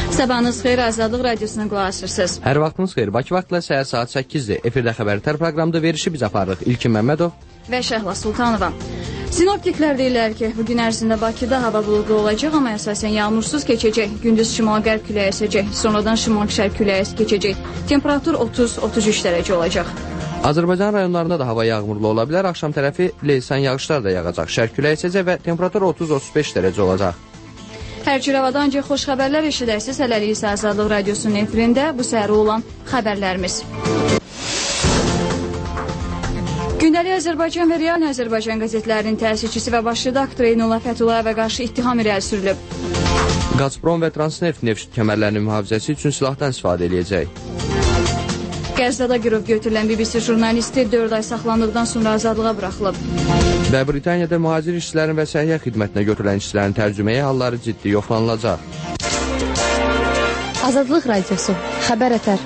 Sabahınız xeyir, Azadlıq Radiosuna qulaq asırsınız. Hər vaxtınız xeyir. Bakı vaxtla səhər saat 8-dir. Efirdə xəbərlər proqramda verişi biz aparırıq. İlkin Məmmədov və Şəhla Sultanova. Sinoptiklər deyirlər ki, bugün ərzində Bakıda hava buludlu olacaq, amma əsasən yağmursuz keçəcək. Gündüz şimal-qərb küləyi əsəcək, sonradan şimal-şərq küləyi keçəcək. Temperatur 30-33 dərəcə olacaq. Azərbaycan rayonlarında da hava yağmurlu ola bilər. Axşam tərəfi leysan yağışlar da yağacaq. Şərq küləyi əsəcək və temperatur 30-35 dərəcə olacaq. Hər cür havada ancaq xoş xəbərlər eşidərsiniz. Hələlik isə Azadlıq Radiosunun efirində bu səhər olan xəbərlərimiz. Gündəlik Azərbaycan və Real Azərbaycan qəzetlərinin təsisçisi və baş redaktoru Eynullah Fətullayevə qarşı ittiham irəli sürülüb. Gazprom və Transneft neft kəmərlərinin mühafizəsi üçün silahdan istifadə edəcək. Qəzzada girov götürülən BBC jurnalisti 4 ay saxlandıqdan sonra azadlığa buraxılıb. Və Britaniyada mühacir işçilərin və səhiyyə xidmətinə götürülən işçilərin tərcüməyi halları ciddi yoxlanılacaq. Azadlıq Radiosu, xəbər ətər.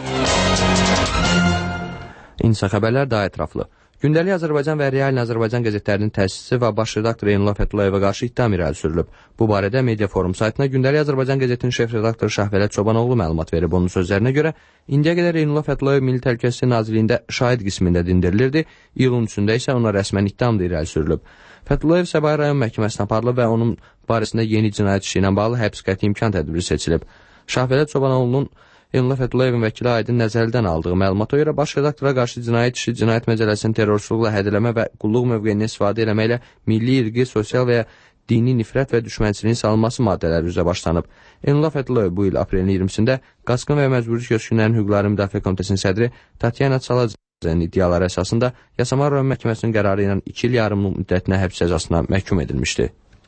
İnsa xəbərlər daha ətraflı. Gündəlik Azərbaycan və Real Azərbaycan qəzetlərinin təsisçisi və baş redaktoru Eynullah Fətullayevə qarşı ittiham irəli sürülüb. Bu barədə Media Forum saytına Gündəlik Azərbaycan qəzetinin şef redaktoru Şahvələt Çobanoğlu məlumat verib. Onun sözlərinə görə, indiyə qədər Eynullah Fətulayev Milli Təhlükəsizlik Nazirliyində şahid qismində dindirilirdi. İyulun 3-də isə ona rəsmən ittiham da irəli sürülüb. Fətulayev Səbail rayon məhkəməsinə aparılıb və onun barəsində yeni cinayət işi ilə bağlı həbs qəti imkan tədbiri seçilib. Şahvələt Çobanoğlu'nun Eynullah Fətullayevin vəkili Aydın Nəzəlidən aldığı məlumata görə baş redaktora qarşı cinayət işi, cinayət məcəlləsinin terrorçuluqla hədələmə və qulluq mövqeyini istifadə eləməklə milli, irqi, sosial və ya dini nifrət və düşmənçiliyin salınması maddələri üzrə başlanıb. Eynullah Fətulayev bu il aprelin 20-sində Qaçqın və Məcburi Köçkünlərin Hüquqları Müdafiə Komitəsinin sədri Tatyana Çalacənin iddiaları əsasında Yasamal rayon məhkəməsinin qərarı ilə 2 il yarımlıq müddətinə həbs cəzasına məhkum edilmişdi.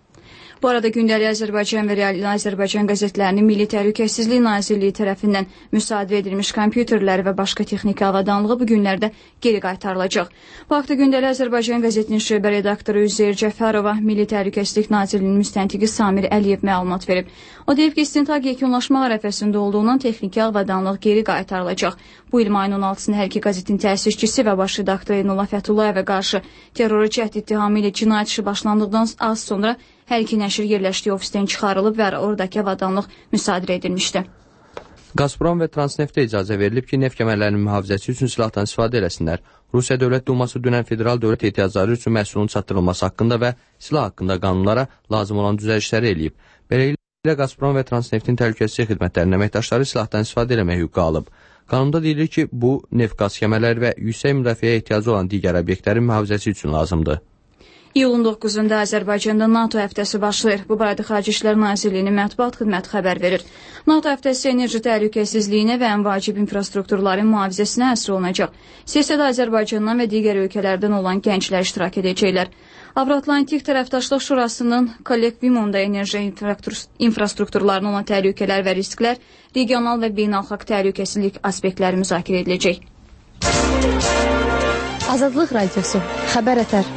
Bu arada Gündəlik Azərbaycan və Real Azərbaycan qəzetlərinin Milli Təhlükəsizlik Nazirliyi tərəfindən müsadirə edilmiş kompüterləri və başqa texniki avadanlığı bu günlərdə geri qaytarılacaq. Bu haqda Gündəlik Azərbaycan qəzetinin şöbə redaktoru Üzeyir Cəfərova Milli Təhlükəsizlik Nazirliyinin müstəntiqi Samir Əliyev məlumat verib. O deyib ki, istintaq yekunlaşmaq ərəfəsində olduğundan texniki avadanlıq geri qaytarılacaq. Bu il mayın 16-sında hər iki qəzetin təsisçisi və baş redaktoru Eynullah Fətullayevə qarşı terrora cəhd ittihamı ilə cinayət işi başlandıqdan az sonra hər iki nəşr yerləşdiyi ofisdən çıxarılıb və oradakı avadanlıq müsadirə edilmişdi. Gazprom və Transneftə icazə verilib ki, neft kəmərlərinin mühafizəsi üçün silahdan istifadə eləsinlər. Rusiya Dövlət Duması dünən federal dövlət ehtiyacları üçün məhsulun çatdırılması haqqında və silah haqqında qanunlara lazım olan düzəlişləri eləyib. Beləliklə, Gazprom və Transneftin təhlükəsizlik xidmətlərinin əməkdaşları silahdan istifadə eləmək hüququ alıb. Qanunda deyilir ki, bu, neft qaz kəmərləri və yüksək müdafiəyə ehtiyacı olan digər obyektlərin mühafizəsi üçün lazımdır. İyulun 9-da Azərbaycanda NATO həftəsi başlayır. Bu barədə Xarici İşlər Nazirliyinin mətbuat xidməti xəbər verir. NATO həftəsi enerji təhlükəsizliyinə və ən vacib infrastrukturların mühafizəsinə həsr olunacaq. Sessiyada Azərbaycandan və digər ölkələrdən olan gənclər iştirak edəcəklər. Avro-Atlantik Tərəfdaşlıq Şurasının kollektivumunda enerji infrastrukturlarına olan təhlükələr və risklər, regional və beynəlxalq təhlükəsizlik aspektləri müzakirə ediləcək. Azadlıq Radiosu, xəbər ətər.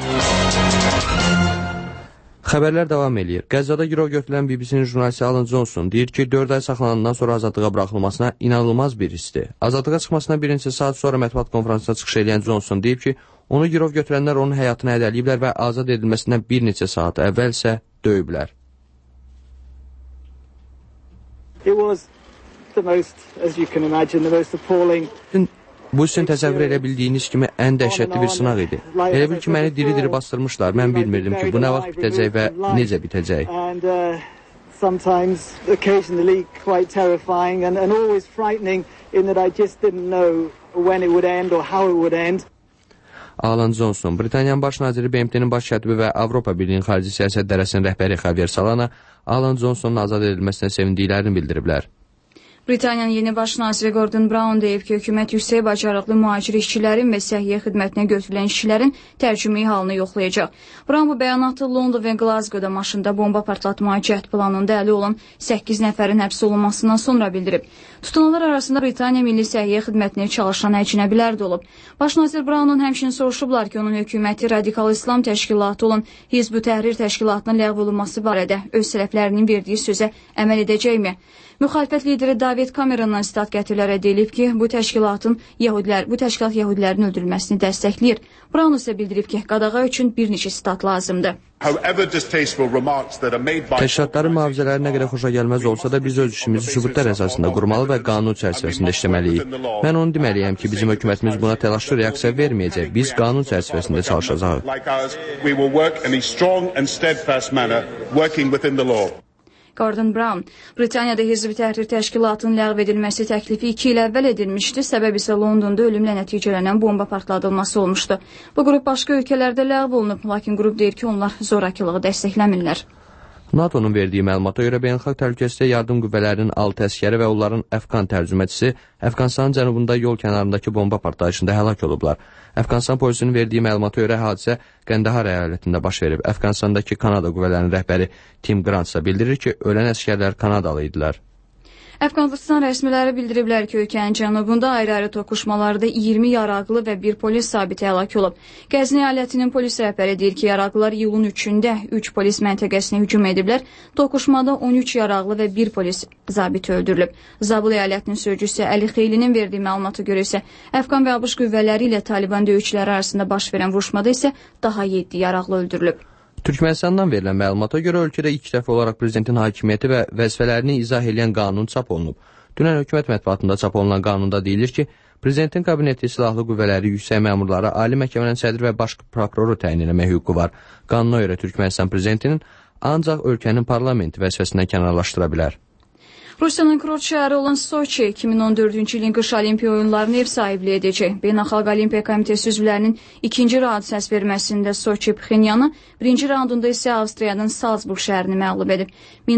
Xəbərlər davam edir. Qəzzada girov götürülən BBC-nin jurnalisti Alan Johnson deyir ki, 4 ay saxlanandan sonra azadlığa buraxılmasına inanılmaz bir hissdir. Azadlığa çıxmasına bir neçə saat sonra mətbuat konferansına çıxış edən Johnson deyib ki, onu girov götürənlər onun həyatını hədəliyiblər və azad edilməsindən bir neçə saat əvvəl isə döyüblər. It was the most, as you can imagine, the most appalling. Bu sizin təsəvvür edə bildiyiniz kimi ən dəhşətli bir sınaq idi. Elə bil ki, məni diri-diri bastırmışlar. Mən bilmirdim ki, bu nə vaxt bitəcək və necə bitəcək. Sometimes, occasionally, quite terrifying and always frightening in that I just didn't know when it would end or how it would end. Alan Johnson, Britaniyanın baş naziri, BMT-nin baş katibi və Avropa Birliyinin xarici siyasət dərəsinin rəhbəri Javier Solana, Alan Johnsonun azad edilməsinə sevindiklərini bildiriblər. Britaniyanın yeni baş naziri Gordon Brown deyib ki, hökumət yüksək bacarıqlı mühacir işçilərin və səhiyyə xidmətinə götürülən işçilərin tərcümeyi halını yoxlayacaq. Brown bu bəyanatı London və Glasgow-da maşında bomba partlatmağa cəhd planında əli olan 8 nəfərin həbs olunmasından sonra bildirib. Tutulanlar arasında Britaniya Milli Səhiyyə Xidmətində çalışan əcnəbilər də olub. Baş nazir Brown'un həmçinin soruşublar ki, onun hökuməti Radikal İslam təşkilatı olan Hizb-ü Təhrir təşkilatının ləğv olunması barədə öz tərəflərinin verdiyi sözə əməl edəcəkmi? Müxalifət lideri David Sovet kamerandan sitat gətirilərək deyilib ki, bu təşkilat yəhudilərin öldürülməsini dəstəkləyir. Brown isə bildirib ki, qadağa üçün bir neçə sitat lazımdır. Təşkilatların mühafizələri nə qədər xoşa gəlməz olsa da biz öz işimizi sübutlar əsasında qurmalı və qanun çərçivəsində işləməliyik. Mən onu deməliyəm ki, bizim hökumətimiz buna təlaşlı reaksiya verməyəcək. Biz qanun çərçivəsində çalışacağıq. Gordon Brown, Britaniyada Hizbi Təhrir Təşkilatının ləğv edilməsi təklifi 2 il əvvəl edilmişdi, səbəb isə Londonda ölümlə nəticələnən bomba partladılması olmuşdu. Bu qrup başqa ölkələrdə ləğv olunub, lakin qrup deyir ki, onlar zorakılığı dəstəkləmirlər. NATO-nun verdiyi məlumata görə beynəlxalq təhlükəsizlik yardım qüvvələrinin 6 əskəri və onların Əfqan tərcüməçisi Əfqanistanın cənubunda yol kənarındakı bomba partlayışında həlak olublar. Əfqanistan polisinin verdiyi məlumata görə hadisə Qəndahar əyalətində baş verib. Əfqanistandakı Kanada qüvvələrinin rəhbəri Tim Grant isə bildirir ki, ölən əskərlər Kanadalı idilər. Əfqanistan rəsmiləri bildiriblər ki, ölkənin cənubunda ayrı-ayrı toqquşmalarda 20 yaraqlı və bir polis zabiti həlak olub. Qəzni əyalətinin polis rəhbəri deyir ki, yaraqlılar iyulun 3-də 3 polis məntəqəsinə hücum ediblər. Toqquşmada 13 yaraqlı və bir polis zabiti öldürülüb. Zabul əyalətinin sözcüsü Əli Xeylinin verdiyi məlumata görə isə Əfqan və ABŞ qüvvələri ilə Taliban döyüşçüləri arasında baş verən vuruşmada isə daha 7 yaraqlı öldürülüb. Türkmenistandan verilən məlumata görə ölkədə ilk dəfə olaraq prezidentin hakimiyyəti və vəzifələrini izah edən qanun çap olunub. Dünən hökumət mətbuatında çap olunan qanunda deyilir ki, prezidentin kabineti silahlı qüvvələri, yüksək məmurlara, ali məhkəmənin sədri və baş prokuroru təyin etmək hüququ var. Qanuna görə Türkmenistan prezidentinin ancaq ölkənin parlamenti vəzifəsindən kənarlaşdıra bilər. Rusiyanın Kurort şəhəri olan Soçi 2014-cü ilin qış olimpiya oyunlarını ev sahibliyi edəcək. Beynəlxalq Olimpiya Komitesi üzvlərinin ikinci raund səs verməsində Soçi Pxenyanı, birinci raundunda isə Avstriyanın Salzburg şəhərini məğlub edib.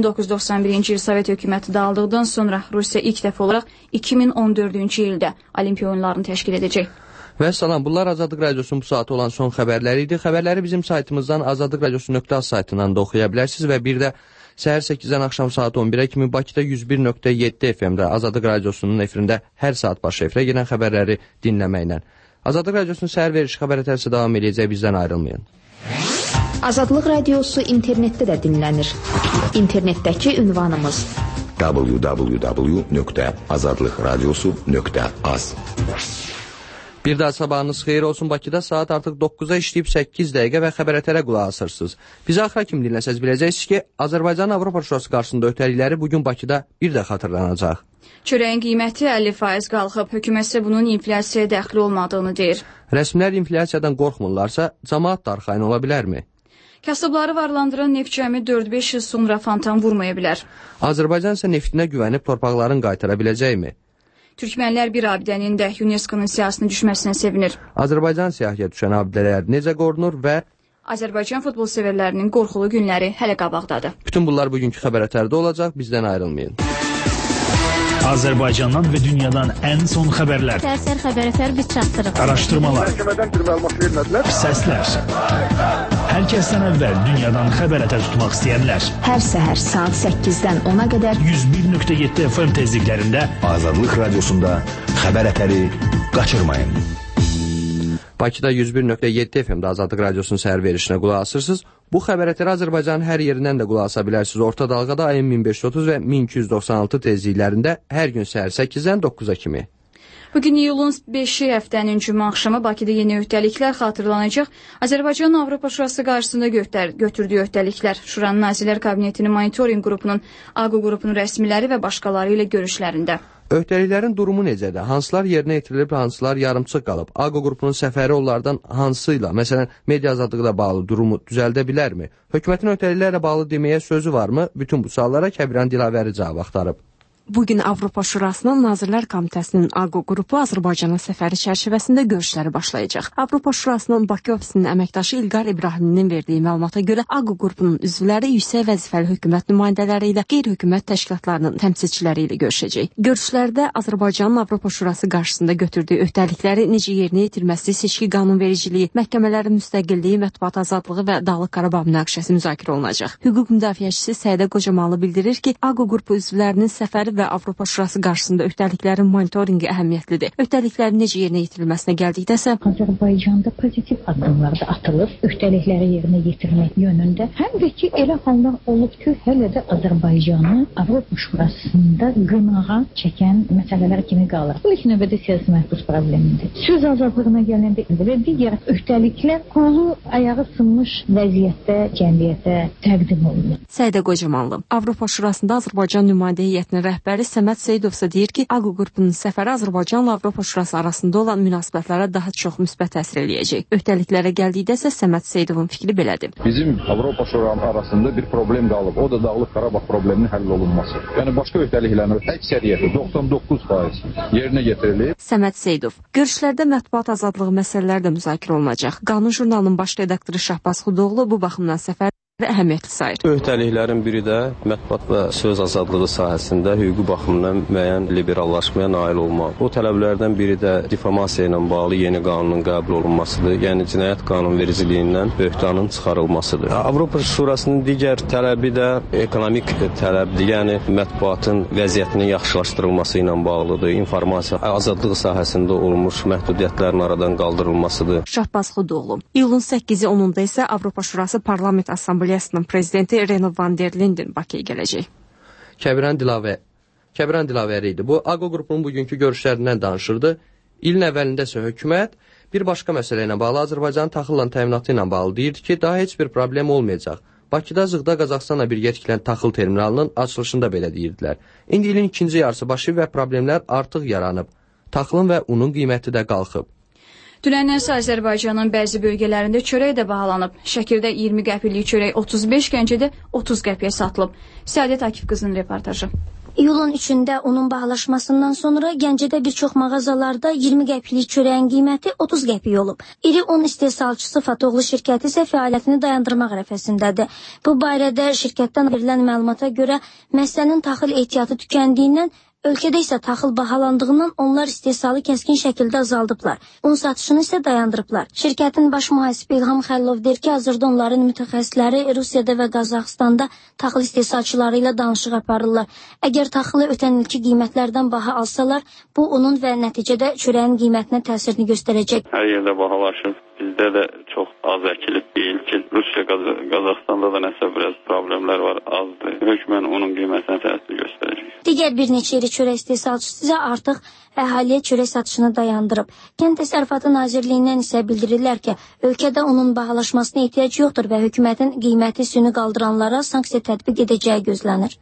1991-ci il Sovet hökuməti dağıldıqdan sonra Rusiya ilk dəfə olaraq 2014-cü ildə olimpiya oyunlarını təşkil edəcək. Və salam, bunlar Azadlıq Radiosunun bu saatı olan son xəbərləri idi. Xəbərləri bizim saytımızdan azadlıqradiosu.az saytından da oxuya bilərsiniz və bir də səhər 8-dən axşam saat 11-ə kimi Bakıda 101.7 FM-də Azadlıq Radiosunun efirində hər saat baş efirə gedən xəbərləri dinləməklə. Azadlıq Radiosunun səhər verişi xəbərətərsi davam edəcək, bizdən ayrılmayın. Azadlıq Radiosu internetdə də dinlənir. İnternetdəki ünvanımız www.azadlıqradiosu.az. Bir daha sabahınız xeyir olsun. Bakıda saat artıq 9-a işləyib 8 dəqiqə və xəbərətərə qulaq asırsınız. Bizi axıra kimi dinləsəz biləcəksiniz ki, Azərbaycanın Avropa Şurası qarşısında ötəlikləri bugün Bakıda bir də xatırlanacaq. Çörəyin qiyməti 50% qalxıb, hökumət isə bunun inflyasiyaya dəxli olmadığını deyir. Rəsmilər inflyasiyadan qorxmurlarsa, cəmaat da arxayın ola bilərmi? Kasıbları varlandıran neft cəmi 4-5 il sonra fantan vurmaya bilər. Azərbaycan isə neftinə güvənib torpaqların qaytara biləcəkmi? Türkmənlər bir abidənin də UNESCO-nun siyahısına düşməsinə sevinir. Azərbaycan siyahıya düşən abidələr necə qorunur və Azərbaycan futbol severlərinin qorxulu günləri hələ qabaqdadır. Bütün bunlar bugünkü xəbərətərdə olacaq, bizdən ayrılmayın. Azərbaycandan və dünyadan ən son xəbərlər. Səhər xəbərətər biz çatdırıq. Araşdırmalar. Məhkəmədən bir məlumat vermədilər. Səslər. Hər kəsdən əvvəl dünyadan xəbərətər tutmaq istəyənlər. Hər səhər saat 8-dən 10-a qədər 101.7 FM tezliklərində Azadlıq Radiosunda xəbərətəri qaçırmayın. Bakıda 101.7 FM-də Azadlıq Radiosunun səhər verişinə qulaq asırsınız. Bu xəbərətəri Azərbaycanın hər yerindən də qulaq asa bilərsiniz. Orta dalğada AM 1530 və 1296 tezliklərində hər gün səhər 8-dən 9-a kimi. Bugün iyulun 5-i həftənin cümə axşamı Bakıda yeni öhdəliklər xatırlanacaq. Azərbaycanın Avropa Şurası qarşısında götürdüyü öhdəliklər, Şuranın Nazirlər Kabinetinin monitoring qrupunun, AQO qrupunun rəsmiləri və başqaları ilə görüşlərində. Öhdəliklərin durumu necədir? Hansılar yerinə yetirilib, hansılar yarımçıq qalıb? AQO qrupunun səfəri onlardan hansıyla, məsələn, media azadlığı ilə bağlı durumu düzəldə bilərmi? Hökumətin öhdəliklərlə bağlı deməyə sözü varmı? Bütün bu suallara Kəbirən Dilavəri cavab axtarıb. Bugün Avropa Şurasının Nazirlər Komitəsinin AQO qrupu Azərbaycana səfəri çərçivəsində görüşləri başlayacaq. Avropa Şurasının Bakı ofisinin əməkdaşı İlqar İbrahimlinin verdiyi məlumata görə AQO qrupunun üzvləri yüksək vəzifəli hökumət nümayəndələri ilə qeyri-hökumət təşkilatlarının təmsilçiləri ilə görüşəcək. Görüşlərdə Azərbaycanın Avropa Şurası qarşısında götürdüyü öhdəlikləri necə yerinə yetirməsi, seçki qanunvericiliyi, məhkəmələrin müstəqilliyi, mətbuat azadlığı və Dağlıq Qarabağ münaqişəsi müzakirə olunacaq. Hüquq müdafiəçisi Səidə Qocamanlı bildirir ki, AQO qrupu üzvlərinin səfəri və Avropa Şurası qarşısında öhdəliklərin monitorinqi əhəmiyyətlidir. Öhdəliklərin necə yerinə yetirilməsinə gəldikdəsə, Azərbaycanda pozitiv addımlar da atılıb, öhdəlikləri yerinə yetirmək yönündə. Həm də ki, elə hallar olub ki, hələ də Azərbaycanı Avropa Şurasında qınağa çəkən məsələlər kimi qalır. Bu ilk növbədə siyasi məhbus problemidir. Söz azadlığına gələndə və digər öhdəliklər qolu ayağı sınmış vəziyyətdə cəmiyyətə təqdim olunur. Səidə Qocamanlı, Avropa Şurasında Azərbaycan nümayəndə heyətinin rəhbəri Səməd Seyidov isə deyir ki, AQO qrupunun səfəri Azərbaycanla Avropa Şurası arasında olan münasibətlərə daha çox müsbət təsir eləyəcək. Öhdəliklərə gəldikdə isə Səməd Seyidovun fikri belədir. Bizim Avropa Şurası arasında bir problem qalıb. O da Dağlıq Qarabağ probleminin həll olunması. Yəni başqa öhdəliklərin əksəriyyəti 99% yerinə yetirilib. Səməd Seyidov, görüşlərdə mətbuat azadlığı məsələləri də müzakirə olunacaq. Qanun jurnalının baş redaktoru Şahbaz Xudoğlu bu baxımdan səfər əhəmiyyətli sayır. Öhdəliklərin biri də mətbuat və söz azadlığı sahəsində hüquqi baxımdan müəyyən liberallaşmaya nail olmaq. Bu tələblərdən biri də difamasiya ilə bağlı yeni qanunun qəbul olunmasıdır. Yəni cinayət qanunvericiliyindən böhtanın çıxarılmasıdır. Avropa Şurasının digər tələbi də ekonomik tələbdir. Yəni mətbuatın vəziyyətinin yaxşılaşdırılması ilə bağlıdır. İnformasiya azadlığı sahəsində olmuş məhdudiyyətlərin aradan qaldırılmasıdır. Şahbaz Xudoğlu, iyulun 8-i 10-da isə Avropa Şurası Parlament Assambleyasının prezidenti Reno van der Linden Bakıya gələcək. Kəbran Dilavəri idi. Bu, AQO qrupunun bugünkü görüşlərindən danışırdı. İlin əvvəlində isə hökumət bir başqa məsələ ilə bağlı Azərbaycanın taxılla təminatı ilə bağlı deyirdi ki, daha heç bir problem olmayacaq. Bakıda Zığda Qazaxstanla birgə tikilən taxıl terminalının açılışında belə deyirdilər. İndi ilin ikinci yarısı başlayıb və problemlər artıq yaranıb. Taxılın və unun qiyməti də qalxıb. Dünəndən isə Azərbaycanın bəzi bölgələrində çörək də bahalanıb. Şəkirdə 20 qəpiklik çörək 35, Gəncədə 30 qəpiyə satılıb. Səadət Akif qızının reportajı. İyulun 3-də unun bahalaşmasından sonra Gəncədə bir çox mağazalarda 20 qəpiklik çörəyin qiyməti 30 qəpik olub. İri un istehsalçısı Fatoğlu şirkəti isə fəaliyyətini dayandırmaq ərəfəsindədir. Bu barədə şirkətdən verilən məlumata görə məsələnin taxıl ehtiyatı tükəndiyindən ölkədə isə taxıl bahalandığından onlar istehsalı kəskin şəkildə azaldıblar. Un satışını isə dayandırıblar. Şirkətin baş mühasibi İlham Xəllov deyir ki, hazırda onların mütəxəssisləri Rusiyada və Qazaxstanda taxıl istehsalçıları ilə danışıq aparırlar. Əgər taxılı ötən ilki qiymətlərdən baha alsalar, bu unun və nəticədə çörəyin qiymətinə təsirini göstərəcək. Hər yerdə bahalaşır. Bizdə də çox az əkilib deyil ki, Rusiya, Qazaxstanda da nəsə biraz problemlər var, azdır. Hökmən onun qiymətinə təsir göstərəcək. Digər bir neçə iri çörək istehsalçısı isə artıq əhaliyə çörək satışını dayandırıb. Kənd Təsərrüfatı Nazirliyindən isə bildirirlər ki, ölkədə onun bahalaşmasına ehtiyac yoxdur və hökumətin qiyməti süni qaldıranlara sanksiya tətbiq edəcəyi gözlənir.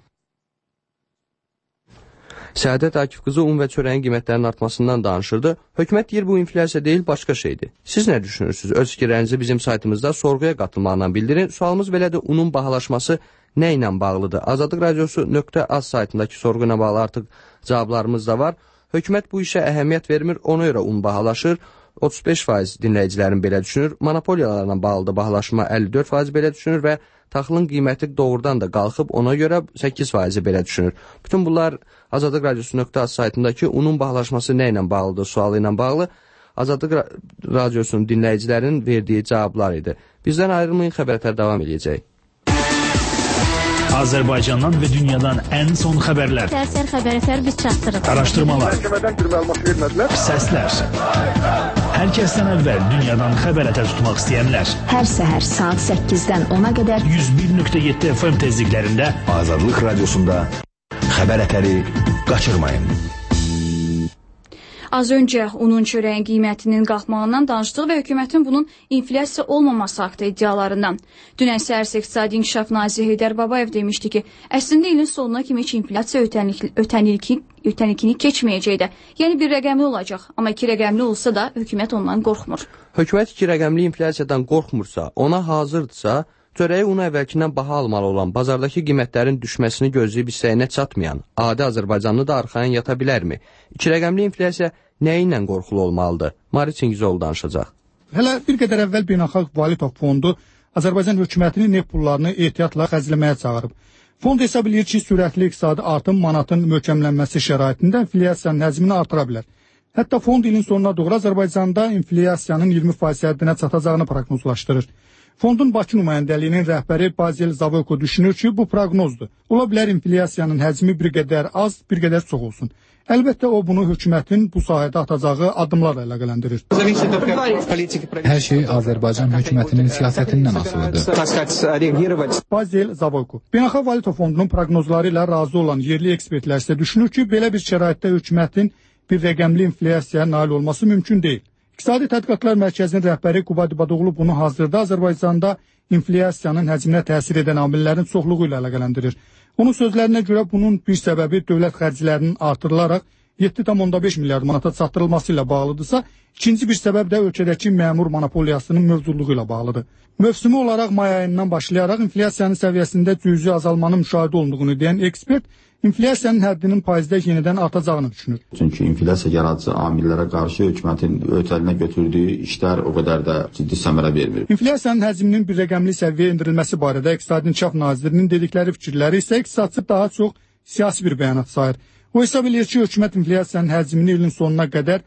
Səadət Akif qızı un və çörəyin qiymətlərinin artmasından danışırdı. Hökumət deyir bu inflyasiya deyil, başqa şeydir. Siz nə düşünürsünüz? Öz fikirlərinizi bizim saytımızda sorğuya qatılmaqla bildirin. Sualımız belədir, unun bahalaşması nə ilə bağlıdır? Azadlıq Radiosu.az saytındakı sorğu ilə bağlı artıq cavablarımız da var. Hökumət bu işə əhəmiyyət vermir, ona görə un bahalaşır. 35% dinləyicilərin belə düşünür. Monopoliyalarla bağlı da bahalaşma 54% belə düşünür və taxılın qiyməti doğrudan da qalxıb, ona görə 8% belə düşünür. Bütün bunlar Azadlıq Radiosu.az saytındakı unun bahalaşması nə ilə bağlıdır sualı ilə bağlı Azadlıq Radiosunun dinləyicilərin verdiyi cavablar idi. Bizdən ayrılmayın, xəbərlər davam edəcək. Azərbaycandan və dünyadan ən son xəbərlər. Sərsər xəbər biz çatdırırıq. Araşdırmalar. Məhkəmədən bir məlumat vermədilər. Səslər. Hər kəsdən əvvəl dünyadan xəbər ətər tutmaq istəyənlər. Hər səhər saat 8-dən 10-a qədər 101.7 FM tezliklərində Azadlıq Radiosunda xəbər ətəri qaçırmayın. Az öncə unun çörəyin qiymətinin qalxmağından danışdıq və hökumətin bunun inflyasiya olmaması haqqında iddialarından. Dünən səhər İqtisadi İnkişaf naziri Heydər Babayev demişdi ki, əslində ilin sonuna kimi heç inflyasiya ötən ilkini keçməyəcəkdir. Yəni bir rəqəmli olacaq, amma 2 rəqəmli olsa da hökumət ondan qorxmur. Hökumət 2 rəqəmli inflyasiyadan qorxmursa, ona hazırdırsa, çörəyi unu əvvəlkindən baha almalı olan, bazardakı qiymətlərin düşməsini gözləyib hissəyinə çatmayan, adi Azərbaycanlı da arxayın yata bilərmi? 2 rəqəmli inflyasiya nə ilə qorxulu olmalıdır? Mari Çingizoğlu danışacaq. Hələ bir qədər əvvəl Beynəlxalq Valyuta Fondu Azərbaycan hökumətinin neft pullarını ehtiyatla xərcləməyə çağırıb. Fond hesab edir ki, sürətli iqtisadi artım manatın möhkəmlənməsi şəraitində inflyasiyanın həcmini artıra bilər. Hətta fond ilin sonuna doğru Azərbaycanda inflyasiyanın 20% həddinə çatacağını proqnozlaşdırır. Fondun Bakı nümayəndəliyinin rəhbəri Bazel Zavoyko düşünür ki, bu proqnozdur. Ola bilər inflyasiyanın həcmi bir qədər az, bir qədər çox olsun. Əlbəttə o bunu hökumətin bu sahədə atacağı addımlarla əlaqələndirir. Hər şey Azərbaycan hökumətinin siyasətindən asılıdır. Bazel Zavoyko. Beynəlxalq Valyuta Fondunun proqnozları ilə razı olan yerli ekspertlər isə düşünür ki, belə bir şəraitdə hökumətin bir rəqəmli inflyasiyaya nail olması mümkün deyil. İqtisadi Tədqiqatlar Mərkəzinin rəhbəri Qubad İbadoğlu bunu hazırda Azərbaycanda inflyasiyanın həcminə təsir edən amillərin çoxluğu ilə əlaqələndirir. Onun sözlərinə görə bunun bir səbəbi dövlət xərclərinin artırılaraq 7,5 milyard manata çatdırılması ilə bağlıdırsa, ikinci bir səbəb də ölkədəki məmur monopoliyasının mövcudluğu ilə bağlıdır. Mövsümü olaraq may ayından başlayaraq inflyasiyanın səviyyəsində cüzi azalmanın müşahidə olunduğunu deyən ekspert, inflyasiyanın həddinin faizdə yenidən artacağını düşünür. Çünki inflyasiya yaradıcı amillərə qarşı hökumətin ötərinə götürdüyü işlər o qədər də ciddi səmərə vermir. İnflyasiyanın həcminin bir rəqəmli səviyyəyə endirilməsi barədə İqtisadi İnkişaf Nazirinin dedikləri fikirləri isə iqtisadçı daha çox siyasi bir bəyanat sayır. O hesab edir ki, hökumət inflyasiyanın həcmini ilin sonuna qədər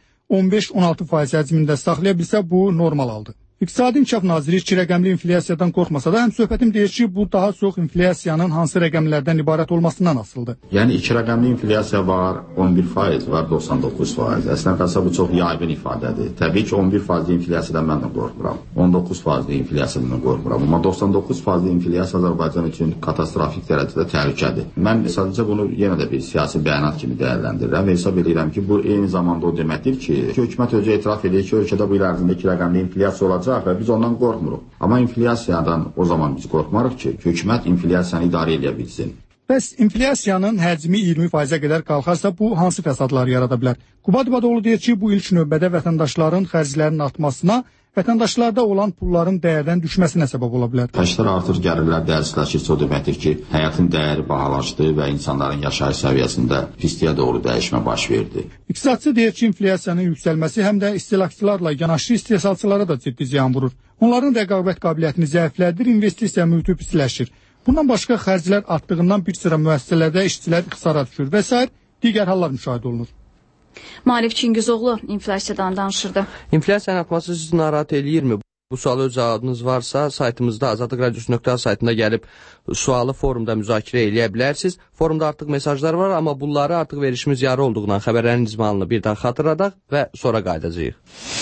15-16% həcmində saxlaya bilsə, bu normal haldır. İqtisadi İnkişaf Naziri iki rəqəmli inflyasiyadan qorxmasa da, həm söhbətim deyir ki, bu daha çox inflyasiyanın hansı rəqəmlərdən ibarət olmasından asılıdır. Yəni iki rəqəmli inflyasiya var, 11% var, 99%. Əslində qalsa bu çox yaygın ifadədir. Təbii ki, 11% inflyasiyadan mən də qorxmuram. 19% inflyasiyadan qorxmuram. Amma 99% inflyasiya Azərbaycan üçün katastrofik dərəcədə təhlükədir. Mən sadəcə bunu yenə də bir siyasi bəyanat kimi dəyərləndirirəm və hesab edirəm ki, bu eyni zamanda o deməkdir ki, hökumət özü etiraf edir ki, ölkədə bu il ərzində iki rəqəmli inflyasiya olacaq və biz ondan qorxmuruq. Amma inflyasiyadan o zaman biz qorxmarıq ki, hökumət inflyasiyanı idarə edə bilsin. Bəs inflyasiyanın həcmi 20%-ə qədər qalxarsa, bu hansı fəsadlar yarada bilər? Qubad İbadoğlu deyir ki, bu ilk növbədə vətəndaşların xərclərinin artmasına, vətəndaşlarda olan pulların dəyərdən düşməsinə səbəb ola bilər. Xərclər artır, gəlirlər dəyərsizləşirsə o deməkdir ki, həyatın dəyəri bahalaşdı və insanların yaşayış səviyyəsində pisliyə doğru dəyişmə baş verdi. İqtisadçı deyir ki, inflyasiyanın yüksəlməsi həm də istehlakçılarla yanaşı istehsalçılara da ciddi ziyan vurur. Onların rəqabət qabiliyyətini zəiflədir, investisiya mühiti pisləşir. Bundan başqa xərclər artdığından bir sıra müəssisələrdə işçilər ixtisara düşür və s. digər hallar müşahidə olunur. Maarif Çingizoğlu inflyasiyadan danışırdı. İnflyasiyanın artması sizi narahat eləyirmi? Bu sualı öz cavabınız varsa, saytımızda azadlıqradiosu.az saytında gəlib sualı forumda müzakirə eləyə bilərsiniz. Forumda artıq mesajlar var, amma bunları artıq verişimiz yarı olduğundan xəbərlərin izmalını bir daha xatırladaq və sonra qayıdacağıq.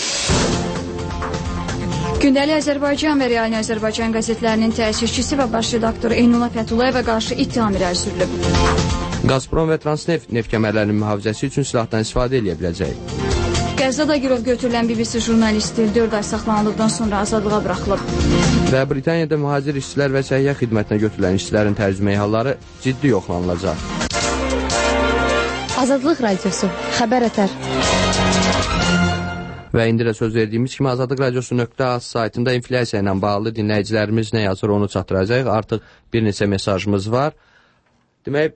Gündəlik Azərbaycan və Real Azərbaycan qəzetlərinin təsisçisi və baş redaktoru Eynullah Fətullayeva qarşı ittiham irəli sürülüb. Gazprom və Transneft neft kəmərlərinin mühafizəsi üçün silahdan istifadə edə biləcək. Qəzzada girov götürülən BBC jurnalisti 4 ay saxlanıldıqdan sonra azadlığa buraxılıb. Və Britaniyada mühacir işçilər və səhiyyə xidmətinə götürülən işçilərin tərcüməyi halları ciddi yoxlanılacaq. Azadlıq radiosu, xəbər ətər. Və indi də söz verdiyimiz kimi azadlıqradiosu.az saytında inflyasiya ilə bağlı dinləyicilərimiz nə yazır onu çatdıracaq. Artıq bir neçə mesajımız var. Demək,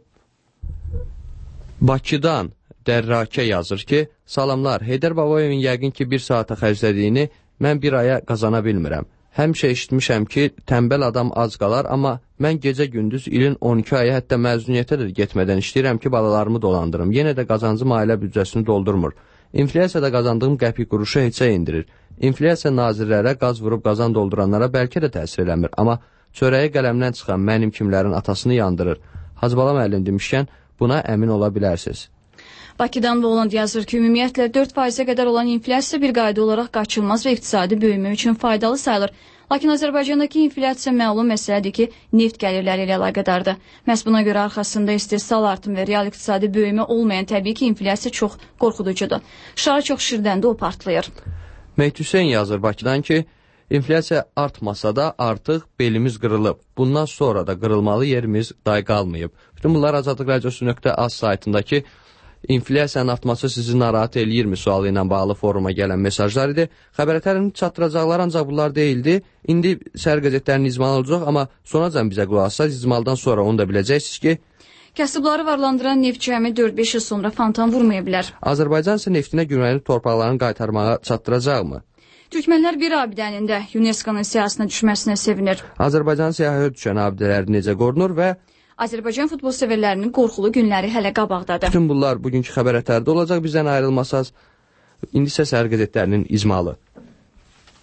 Bakıdan Dərrakə yazır ki, salamlar, Heydər Babayevin yəqin ki bir saata xərclədiyini mən bir aya qazana bilmirəm. Həmişə eşitmişəm ki, tənbəl adam az qalar, amma mən gecə-gündüz ilin 12 ayı hətta məzuniyyətə də getmədən işləyirəm ki, balalarımı dolandırım. Yenə də qazancım ailə büdcəsini doldurmur. İnflyasiyada qazandığım qəpik quruşu heçə indirir. İnflyasiya nazirlərə, qaz vurub qazan dolduranlara bəlkə də təsir eləmir, amma çörəyi qələmdən çıxan mənim kimlərin atasını yandırır. Hacbala müəllim demişkən, buna əmin ola bilərsiniz. Bakıdan Voland yazır ki, ümumiyyətlə 4%-ə qədər olan inflyasiya bir qayda olaraq qaçılmaz və iqtisadi böyümə üçün faydalı sayılır. Lakin Azərbaycandakı inflyasiya məlum məsələdir ki, neft gəlirləri ilə əlaqədardır. Məhz buna görə arxasında istehsal artım və real iqtisadi böyümə olmayan təbii ki, inflyasiya çox qorxuducudur. Şarı çox şirdəndə o partlayır. Mehdi Hüseyn yazır Bakıdan ki, inflyasiya artmasa da artıq belimiz qırılıb. Bundan sonra da qırılmalı yerimiz day qalmayıb. Bütün bunlar azadlıqradiosu.az saytındakı inflyasiyanın artması sizi narahat eləyirmi sualı ilə bağlı foruma gələn mesajlar idi. Xəbərətərini çatdıracaqlar ancaq bunlar deyildi. İndi səhər qəzetlərinin izmalı olacaq, amma sonacan bizə qulaq assaz, izmaldan sonra onu da biləcəksiniz ki, kasıbları varlandıran neft cəmi 4-5 il sonra fantan vurmaya bilər. Azərbaycan isə neftinə güvənilib torpaqlarını qaytarmağa çatdıracaqmı? Türkmenlər bir abidənin də UNESCO-nun siyahısına düşməsinə sevinir. Azərbaycan siyahıya düşən abidələri necə qorunur və Azərbaycan futbol severlərinin qorxulu günləri hələ qabaqdadır. Bütün bunlar bugünkü xəbər ətərdə olacaq. Bizdən ayrılmasaz. İndi isə səhər qəzetlərinin izmalı.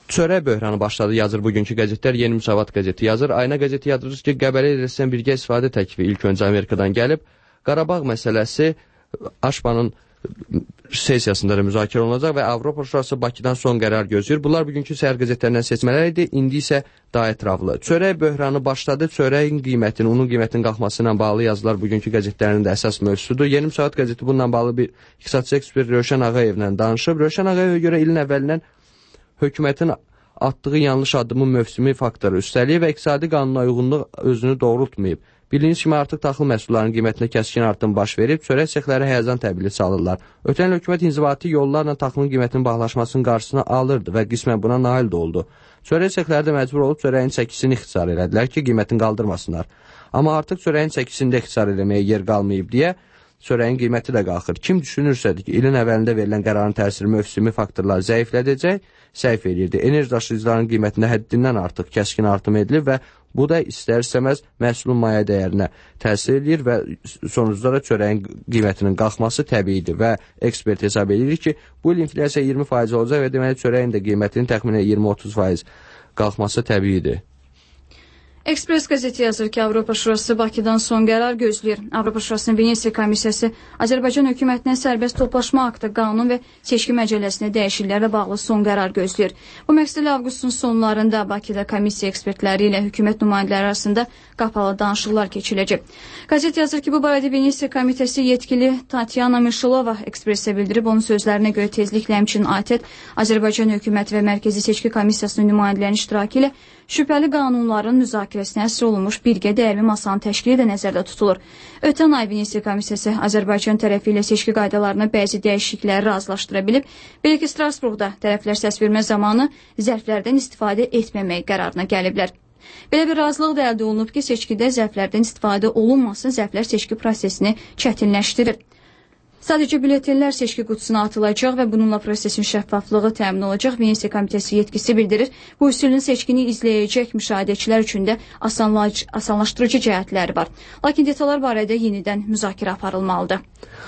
Çörək böhranı başladı yazır bugünkü qəzetlər. Yeni Müsavat qəzeti yazır. Ayna qəzeti yazır ki, Qəbələ Erləsən birgə istifadə təklifi ilk öncə Amerikadan gəlib. Qarabağ məsələsi Aşpanın sessiyasında da müzakirə olunacaq və Avropa Şurası Bakıdan son qərar gözləyir. Bunlar bugünkü səhər qəzetlərindən seçmələr idi. İndi isə daha ətraflı. Çörək böhranı başladı. Çörəyin qiymətinin, unun qiymətinin qalxması ilə bağlı yazılar bugünkü qəzetlərin də əsas mövzusudur. Yeni Müsavat qəzeti bununla bağlı bir iqtisadçı ekspert Rövşən Ağayevlə danışıb. Rövşən Ağayevə görə ilin əvvəlindən hökumətin atdığı yanlış addımın mövsümi faktoru üstəlik və iqtisadi qanuna uyğunluq özünü doğrultmayıb. Bildiyiniz kimi artıq taxıl məhsullarının qiymətində kəskin artım baş verib, çörək sexləri həyəcan təbili salırlar. Ötən il hökumət inzibati yollarla taxılın qiymətinin bahalaşmasının qarşısını alırdı və qismən buna nail də oldu. Çörək sexləri də məcbur olub çörəyin çəkisini ixtisar elədilər ki, qiymətini qaldırmasınlar. Amma artıq çörəyin çəkisini də ixtisar eləməyə yer qalmayıb deyə çörəyin qiyməti də qalxır. Kim düşünürsə ki, ilin əvvəlində verilən qərarın təsiri mövsümi faktorlar zəiflədəcək, səhv edirdi. Enerji daşıyıcıların qiymətində həddindən artıq kəskin artım edilib və bu da istər-istəməz məhsulun maya dəyərinə təsir edir və sonucda da çörəyin qiymətinin qalxması təbiidir və ekspert hesab edir ki, bu il inflyasiya 20% olacaq və deməli çörəyin də qiymətinin təxminən 20-30% qalxması təbiidir. Ekspres qəzeti yazır ki, Avropa Şurası Bakıdan son qərar gözləyir. Avropa Şurasının Venesiya Komissiyası Azərbaycan hökumətinin sərbəst toplaşma aktı, qanun və seçki məcəlləsinə dəyişikliklərlə bağlı son qərar gözləyir. Bu məqsədlə avqustun sonlarında Bakıda komissiya ekspertləri ilə hökumət nümayəndələri arasında qapalı danışıqlar keçiləcək. Qəzet yazır ki, bu barədə Venesiya Komitəsi yetkili Tatyana Mişilova ekspresə bildirib. Onun sözlərinə görə tezliklə həmçinin ATƏT, Azərbaycan hökuməti və Mərkəzi Seçki Komissiyasının nümayəndələrinin iştirakı ilə şübhəli qanunların müzakirəsinə əsr olunmuş birgə dəyərli masanın təşkili də nəzərdə tutulur. Ötən ay Venesiya Komissiyası Azərbaycan tərəfi ilə seçki qaydalarına bəzi dəyişiklikləri razılaşdıra bilib. Belə ki, Strasburqda tərəflər səsvermə zamanı zərflərdən istifadə etməmək qərarına gəliblər. Belə bir razılıq da əldə olunub ki, seçkidə zərflərdən istifadə olunması zərflər seçki prosesini çətinləşdirir. Sadəcə biletenlər seçki qutusuna atılacaq və bununla prosesin şəffaflığı təmin olacaq. Venesiya Komitəsi yetkisi bildirir. Bu üsulun seçkini izləyəcək müşahidəçilər üçün də asanlaşdırıcı cəhətləri var. Lakin detallar barədə yenidən müzakirə aparılmalıdır.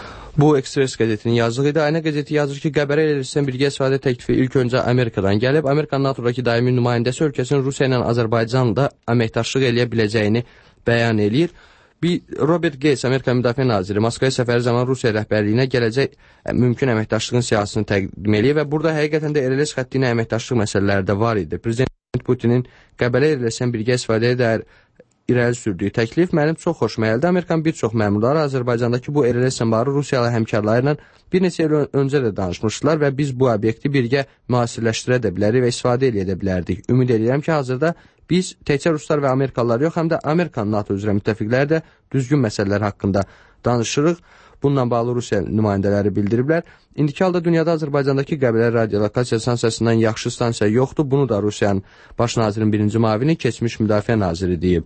Bu Ekspres qəzetinin yazdığı idi. Ayna qəzeti yazır ki, Qəbələ Erləsən birgə istifadə təklifi ilk öncə Amerikadan gəlib. Amerikanın NATO'dakı daimi nümayəndəsi ölkəsinin Rusiya ilə Azərbaycanla əməkdaşlıq eləyə biləcəyini bəyan eləyir. Robert Gates, Amerika Müdafiə Naziri, Moskvaya səfəri zaman Rusiya rəhbərliyinə gələcək mümkün əməkdaşlığın siyasətini təqdim eləyir və burada həqiqətən də Erəlis xətti ilə əməkdaşlıq məsələləri də var idi. Prezident Putinin Qəbələ Erləsən birgə istifadəyə dair irəli sürdüyü təklif mənim çox xoşuma gəldi. Amerikanın bir çox məmurları Azərbaycandakı bu Erəlis səmbarı Rusiyalı həmkarları ilə bir neçə il öncə də danışmışdılar və biz bu obyekti birgə müasirləşdirə də bilərik və istifadə edə bilərdik. Ümid edirəm ki, hazırda biz təkcə ruslar və Amerikalılar yox, həm də Amerikan NATO üzrə müttəfiqlər də düzgün məsələlər haqqında danışırıq. Bununla bağlı Rusiya nümayəndələri bildiriblər. İndiki halda dünyada Azərbaycandakı Qəbələ radiolokasiya stansiyasından yaxşı stansiya yoxdur. Bunu da Rusiyanın baş nazirinin birinci müavini, keçmiş müdafiə naziri deyib.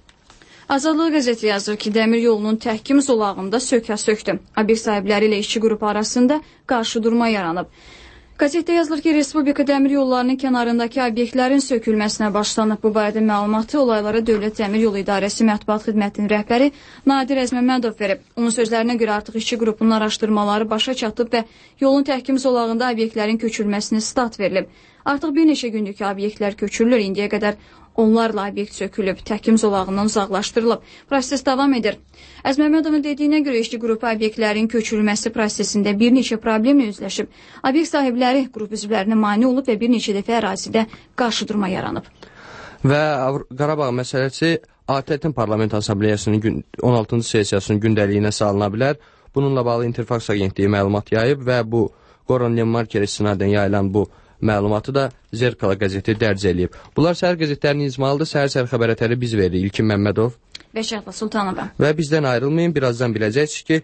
Azadlıq qəzeti yazır ki, dəmir yolunun təhkim zolağında sökə-söktü. Obyekt sahibləri ilə işçi qrupu arasında qarşıdurma yaranıb. Qəzetdə yazılır ki, Respublika dəmir yollarının kənarındakı obyektlərin sökülməsinə başlanıb. Bu barədə məlumatı olaylara Dövlət Dəmir Yolu İdarəsi Mətbuat Xidmətinin rəhbəri Nadir Əzməmmədov verib. Onun sözlərinə görə artıq işçi qrupunun araşdırmaları başa çatıb və yolun təhkim zolağında obyektlərin köçürülməsinə start verilib. Artıq bir neçə gündür ki, obyektlər köçürülür. İndiyə qədər onlarla obyekt sökülüb, təhkim zolağından uzaqlaşdırılıb. Proses davam edir. Əzməmmədovun dediyinə görə işçi qrupu obyektlərin köçürülməsi prosesində bir neçə problemlə üzləşib. Obyekt sahibləri qrup üzvlərinə mane olub və bir neçə dəfə ərazidə qarşıdurma yaranıb. Və Qarabağ məsələsi ATƏT-in Parlament Assambleyasının 16-cı sessiyasının gündəliyinə salına bilər. Bununla bağlı Interfax agentliyi məlumat yayıb və bu Goran Lemmarker istinadən yayılan bu məlumatı da Zerkala qəzeti dərc eləyib. Bunlar səhər qəzetlərinin izmalıdır. Səhər xəbər ətəri biz verir. İlkin Məmmədov və Şəhla Sultanova. Və bizdən ayrılmayın. Birazdan biləcəksiniz ki,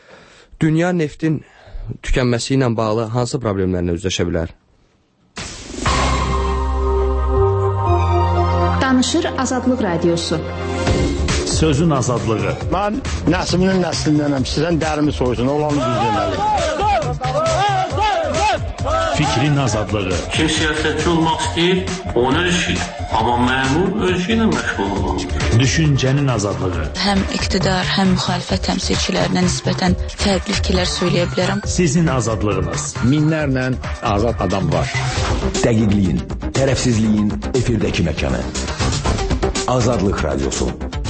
dünya neftin tükənməsi ilə bağlı hansı problemlərlə üzləşə bilər? Danışır Azadlıq Radiosu. Sözün azadlığı. Mən nəslinin nəslindənəm. Sizdən dərimi soysun. Olanı düz deməli. Fikrin azadlığı. Kim siyasətçi olmaq istəyir, onu ölçür. Amma məmur ölçü ilə məşğul olmalıdır. Düşüncənin azadlığı. Həm iqtidar, həm müxalifət təmsilçilərinə nisbətən fərqli fikirlər söyləyə bilərəm. Sizin azadlığınız. Minlərlə azad adam var. Dəqiqliyin, Tərəfsizliyin efirdəki məkanı. Azadlıq Radiosu.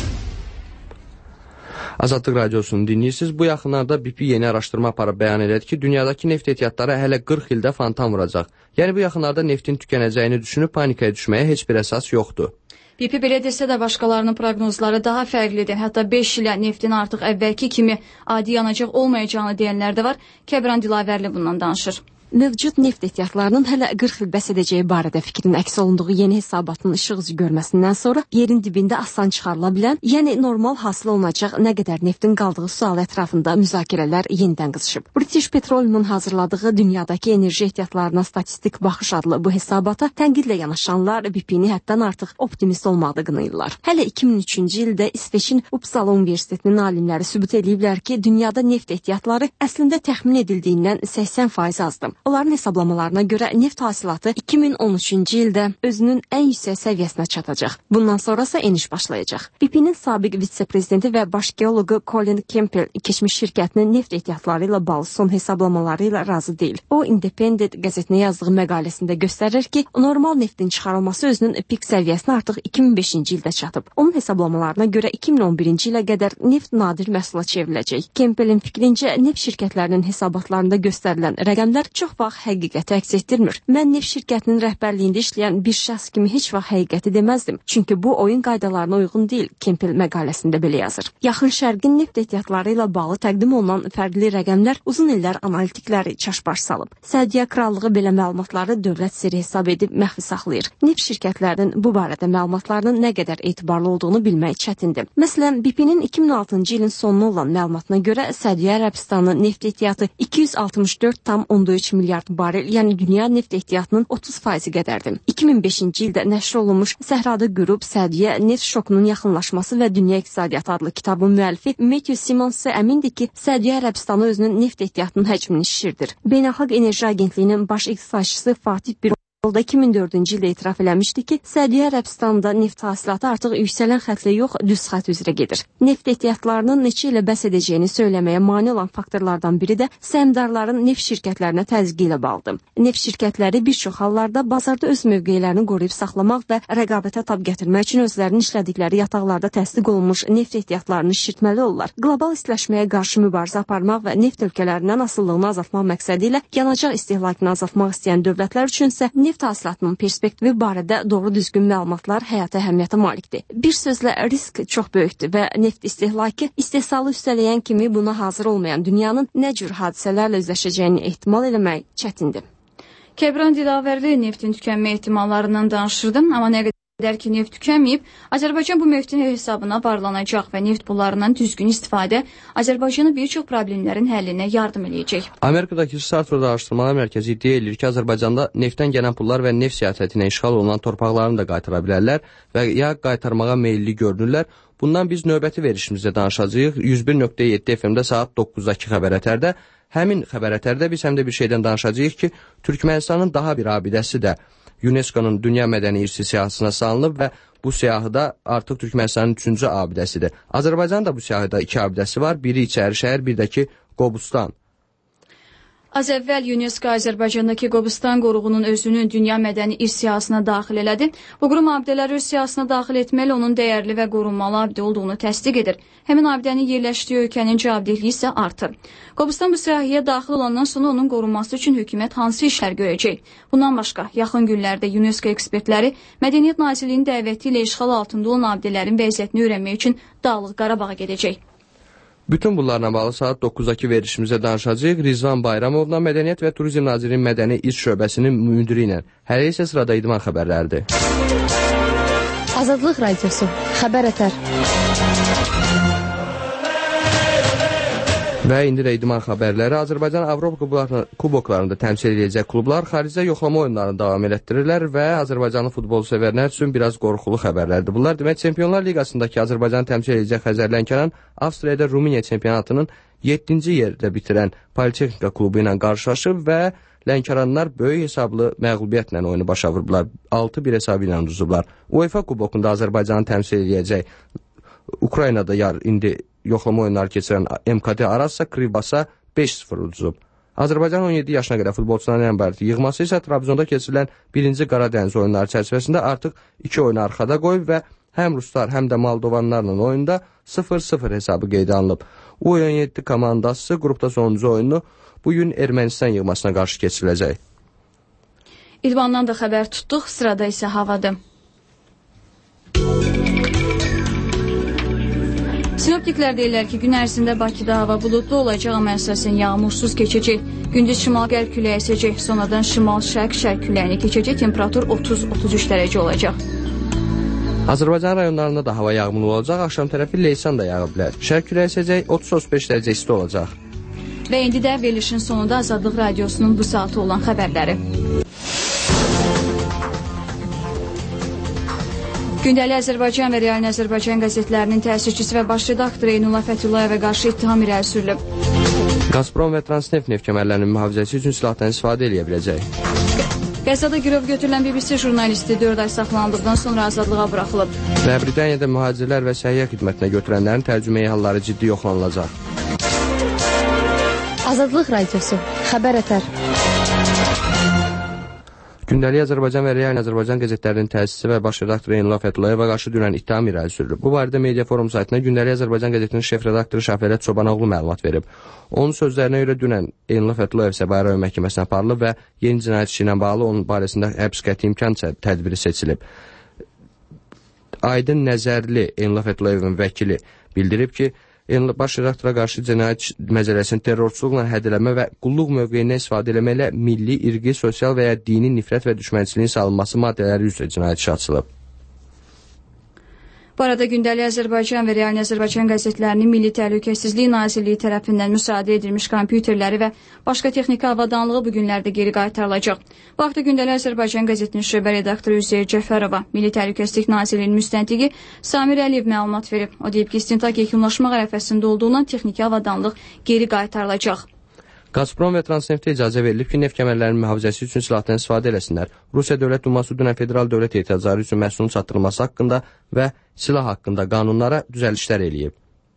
Azadlıq Radiosunu dinləyirsiniz. Bu yaxınlarda BP yeni araşdırma aparıb bəyan elədi ki, dünyadakı neft ehtiyatları hələ 40 ildə fantam vuracaq. Yəni bu yaxınlarda neftin tükənəcəyini düşünüb panikaya düşməyə heç bir əsas yoxdur. BP belə desə də başqalarının proqnozları daha fərqlidir. Hətta 5 ilə neftin artıq əvvəlki kimi adi yanacaq olmayacağını deyənlər də var. Kəbran Dilavərli bundan danışır. Mövcud neft ehtiyatlarının hələ 40 il bəs edəcəyi barədə fikrin əks olunduğu yeni hesabatın işıq üzü görməsindən sonra yerin dibində asan çıxarıla bilən, yəni normal hasil olunacaq nə qədər neftin qaldığı sual ətrafında müzakirələr yenidən qızışıb. British Petroleum'un hazırladığı dünyadakı enerji ehtiyatlarına statistik baxış adlı bu hesabata tənqidlə yanaşanlar BP-ni həddən artıq optimist olmağı qınayırlar. Hələ 2003-cü ildə İsveçin Uppsala Universitetinin alimləri sübut ediblər ki, dünyada neft ehtiyatları əslində təxmin edildiyindən 80% azdır. Onların hesablamalarına görə neft hasilatı 2013-cü ildə özünün ən yüksək səviyyəsinə çatacaq. Bundan sonrası eniş başlayacaq. BP-nin sabiq vitse-prezidenti və baş geologu Colin Campbell keçmiş şirkətinin neft ehtiyatları ilə bağlı son hesablamaları ilə razı deyil. O, Independent qəzetinə yazdığı məqaləsində göstərir ki, normal neftin çıxarılması özünün pik səviyyəsinə artıq 2005-ci ildə çatıb. Onun hesablamalarına görə 2011-ci ilə qədər neft nadir məhsula çevriləcək. Campbellin fikrincə, neft şirkətlərinin hesabatlarında göstərilən rəqəmlər çox vaxt həqiqəti əks etdirmir. Mən neft şirkətinin rəhbərliyində işləyən bir şəxs kimi heç vaxt həqiqəti deməzdim. Çünki bu oyun qaydalarına uyğun deyil, Campbell məqaləsində belə yazır. Yaxın Şərqin neft ehtiyatları ilə bağlı təqdim olunan fərqli rəqəmlər uzun illər analitikləri çaşbaş salıb. Səudiyyə Krallığı belə məlumatları dövlət sirri hesab edib məxfi saxlayır. Neft şirkətlərinin bu barədə məlumatlarının nə qədər etibarlı olduğunu bilmək çətindir. Məsələn, BP-nin 2006-cı ilin sonuna olan məlumatına görə Səudiyyə Ərəbistanının neft ehtiyatı 264,3 milyard barel, yəni dünya neft ehtiyatının 30% qədərdir. 2005-ci ildə nəşr olunmuş Səhrada Qürub, Səudiyyə neft şokunun yaxınlaşması və dünya iqtisadiyyatı adlı kitabın müəllifi Matthew Simmons isə əmindir ki, Səudiyyə Ərəbistanı özünün neft ehtiyatının həcmini şişirdir. Beynəlxalq Enerji Agentliyinin baş iqtisadçısı Fatih Bir 2004-cü ildə etiraf eləmişdi ki, Səudiyyə Ərəbistanında neft hasilatı artıq yüksələn xətlə yox, düz xətt üzrə gedir. Neft ehtiyatlarının neçə ilə bəs edəcəyini söyləməyə mane olan faktorlardan biri də səhmdarların neft şirkətlərinə təzyiqi ilə bağlıdır. Neft şirkətləri bir çox hallarda bazarda öz mövqelərini qoruyub saxlamaq və rəqabətə tab gətirmək üçün özlərinin işlədikləri yataqlarda təsdiq olunmuş neft ehtiyatlarını şişirtməli olurlar. Qlobal istiləşməyə qarşı mübarizə aparmaq və neft ölkələrindən asılılığını azaltmaq məqsədi ilə yanacaq istehlakını azaltmaq istəyən dövlətlər üçünsə neft hasilatının perspektivi barədə doğru düzgün məlumatlar həyata əhəmiyyətə malikdir. Bir sözlə risk çox böyükdür və neft istehlakı istehsalı üstələyən kimi buna hazır olmayan dünyanın nə cür hadisələrlə üzləşəcəyini ehtimal eləmək çətindir. Kəbran Dilavərli neftin tükənmə ehtimallarından danışırdı, amma nə qədər ki neft tükənməyib, Azərbaycan bu neftin hesabına bağlanacaq və neft pullarından düzgün istifadə Azərbaycanı bir çox problemlərin həllinə yardım eləyəcək. Amerikadakı Startford Araşdırmalar Mərkəzi iddia edir ki, Azərbaycanda neftdən gələn pullar və neft siyasəti ilə işğal olunan torpaqlarını da qaytara bilərlər və ya qaytarmağa meyilli görünürlər. Bundan biz növbəti verişimizdə danışacağıq. 101.7 FM-də saat 9-dakı xəbərətərdə. Həmin xəbərətərdə biz həm də bir şeydən danışacağıq ki, Türkmənistanın daha bir abidəsi də UNESCO-nun Dünya Mədəni İrsi siyahısına salınıb və bu siyahıda artıq Türkmənistanın 3-cü abidəsidir. Azərbaycanın da bu siyahıda 2 abidəsi var. Biri İçərişəhər, bir də ki Qobustan. Az əvvəl UNESCO Azərbaycandakı Qobustan qoruğunun özünün Dünya Mədəni İrs siyahısına daxil elədi. Bu qurum abidələri öz siyahısına daxil etməli onun dəyərli və qorunmalı abidə olduğunu təsdiq edir. Həmin abidənin yerləşdiyi ölkənin cavabdehliyi isə artır. Qobustan bu siyahıya daxil olandan sonra onun qorunması üçün hökumət hansı işlər görəcək? Bundan başqa, yaxın günlərdə UNESCO ekspertləri Mədəniyyət Nazirliyinin dəvəti ilə işğal altında olan abidələrin vəziyyətini öyrənmək üçün Dağlıq Qarabağa gedəcək. Bütün bunlarla bağlı saat 9-dakı verişimizdə danışacağıq. Rizvan Bayramovla Mədəniyyət və Turizm Nazirinin Mədəni İrs şöbəsinin müdiri ilə. Hələ isə sırada idman xəbərləridir. Azadlıq Radiosu. Xəbər ətər. Və indi də idman xəbərləri. Azərbaycan Avropa kuboklarında təmsil edəcək klublar xaricdə yoxlama oyunlarını davam elətdirirlər və Azərbaycanlı futbol sevərlər üçün biraz qorxulu xəbərlərdir. Bunlar demək Çempionlar Liqasındakı Azərbaycanı təmsil edəcək Xəzər Lənkəran Avstriyada Rumıniya çempionatının 7-ci yerdə bitirən Politexnika klubu ilə qarşılaşıb və Lənkəranlar böyük hesablı məğlubiyyətlə oyunu başa vurdular. 6-1 hesabı ilə uduzublar. UEFA kubokunda Azərbaycanı təmsil edəcək Ukraynada indi yoxlama oyunları keçirən MKT Arassa Krivbasa 5-0 uduzub. Azərbaycan 17 yaşına qədər futbolçuların ən barəti yığması isə Trabzonda keçirilən 1-ci Qaradəniz oyunları çərçivəsində artıq 2 oyunu arxada qoyub və həm Ruslar, həm də Moldovanlarla oyunda 0-0 hesabı qeydə alınıb. U17 komandası qrupda sonuncu oyunu bugün Ermənistan yığmasına qarşı keçiriləcək. İdmandan da xəbər tutduq, sırada isə havadır. Sinoptiklər deyirlər ki, gün ərzində Bakıda hava buludlu olacaq, amma əsasən yağmursuz keçəcək. Gündüz şimal-qərb küləyi əsəcək, sonradan şimal-şərq küləyini keçəcək, temperatur 30-33 dərəcə olacaq. Azərbaycan rayonlarında da hava yağmurlu olacaq, axşam tərəfi leysan da yağa bilər. Şərq küləyi əsəcək, 30-35 dərəcə isti olacaq. Və indi də verilişin sonunda Azadlıq Radiosunun bu saatı olan xəbərləri. Gündəlik Azərbaycan və Real Azərbaycan qəzetlərinin təsirçisi və baş redaktoru Eynullah Fətullayevə qarşı ittiham irəli sürülüb. Gazprom və Transneft neft kəmərlərinin mühafizəsi üçün silahdan istifadə edə biləcək. Qəzzada girov götürülən BBC jurnalisti 4 ay saxlanıldıqdan sonra azadlığa buraxılıb. Və Britaniyada mühacirlər və səhiyyə xidmətinə götürənlərin tərcüməyi halları ciddi yoxlanılacaq. Azadlıq Radiosu, xəbər ətər. Gündəlik Azərbaycan və Real Azərbaycan qəzetlərinin təsisçisi və baş redaktoru Eynullah Fətullayevə qarşı dünən ittiham irəli sürülüb. Bu barədə Media Forum saytına Gündəlik Azərbaycan qəzetinin şef redaktoru Şahvələt Çobanoğlu məlumat verib. Onun sözlərinə görə dünən Eynullah Fətulayev Səbail rayon məhkəməsinə aparılıb və yeni cinayət işi ilə bağlı onun barəsində həbs qəti imkan tədbiri seçilib. Aydın Nəzərli Eynullah Fətulayevin vəkili bildirib ki, baş redaktora qarşı cinayət məcəlləsinin terrorçuluqla hədələmə və qulluq mövqeyindən istifadə eləməklə milli, irqi, sosial və ya dini nifrət və düşmənçiliyin salınması maddələri üzrə cinayət işi açılıb. Bu arada Gündəlik Azərbaycan və Real Azərbaycan qəzetlərinin Milli Təhlükəsizlik Nazirliyi tərəfindən müsadə edilmiş kompüterləri və başqa texniki avadanlığı bu günlərdə geri qaytarılacaq. Bu haqda Gündəlik Azərbaycan qəzetinin şöbə redaktoru Üzeyir Cəfərova, Milli Təhlükəsizlik Nazirliyinin müstəntiqi Samir Əliyev məlumat verib. O deyib ki, istintaq yekunlaşmaq ərəfəsində olduğundan texniki avadanlıq geri qaytarılacaq. Gazprom və Transneftə icazə verilib ki, neft kəmərlərinin mühafizəsi üçün silahdan istifadə eləsinlər. Rusiya Dövlət Duması dünən federal dövlət ehtiyacları üçün məhsulun çatdırılması haqqında və silah haqqında qanunlara düzəlişlər eləyib.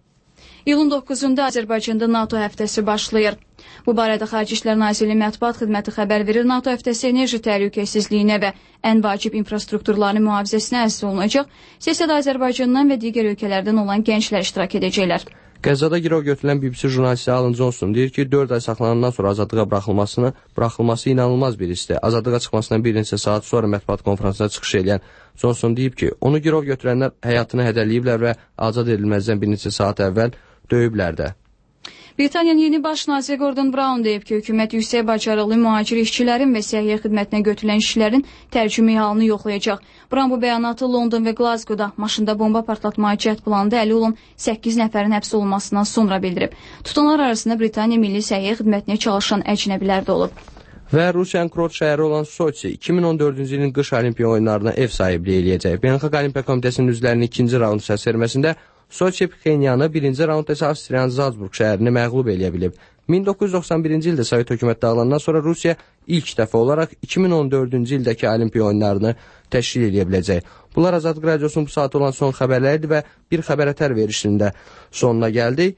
İyulun 9-da Azərbaycanda NATO həftəsi başlayır. Bu barədə Xarici İşlər Nazirliyi Mətbuat Xidməti xəbər verir. NATO həftəsi enerji təhlükəsizliyinə və ən vacib infrastrukturların mühafizəsinə əsas olunacaq. Sessiyada Azərbaycandan və digər ölkələrdən olan gənclər iştirak edəcəklər. Qəzzada girov götürülən BBC jurnalisti Alan Johnson deyir ki, 4 ay saxlanandan sonra azadlığa buraxılması inanılmaz bir hisdir. Azadlığa çıxmasından bir neçə saat sonra mətbuat konferansına çıxış edən Johnson deyib ki, onu girov götürənlər həyatını hədələyiblər və azad edilməzdən bir neçə saat əvvəl döyüblər də. Britaniyanın yeni baş naziri Gordon Brown deyib ki, hökumət yüksək bacarıqlı mühacir işçilərin və səhiyyə xidmətinə götürülən işçilərin tərcümeyi halını yoxlayacaq. Brown bu bəyanatı London və Glasgow-da maşında bomba partlatmaya cəhd planında əli olan 8 nəfərin həbs olunmasından sonra bildirib. Tutanlar arasında Britaniya milli səhiyyə xidmətinə çalışan əcnəbilər də olub. Və Rusiyanın Krot şəhəri olan Soçi 2014-cü ilin qış olimpiya oyunlarına ev sahibliyi eləyəcək. Beynəlxalq Olimpiya Komitəsinin üzvlərinin ikinci raund səsverməsində Soçi Pxenyanı birinci raundda isə Avstriyanın Zalzburg şəhərini məğlub eləyə bilib. 1991-ci ildə Sovet hökumət dağılandan sonra Rusiya ilk dəfə olaraq 2014-cü ildəki olimpiya oyunlarını təşkil edə biləcək. Bunlar Azadlıq Radiosunun bu saat olan son xəbərlərdir və bir xəbər ətər verilişinin də sonuna gəldik.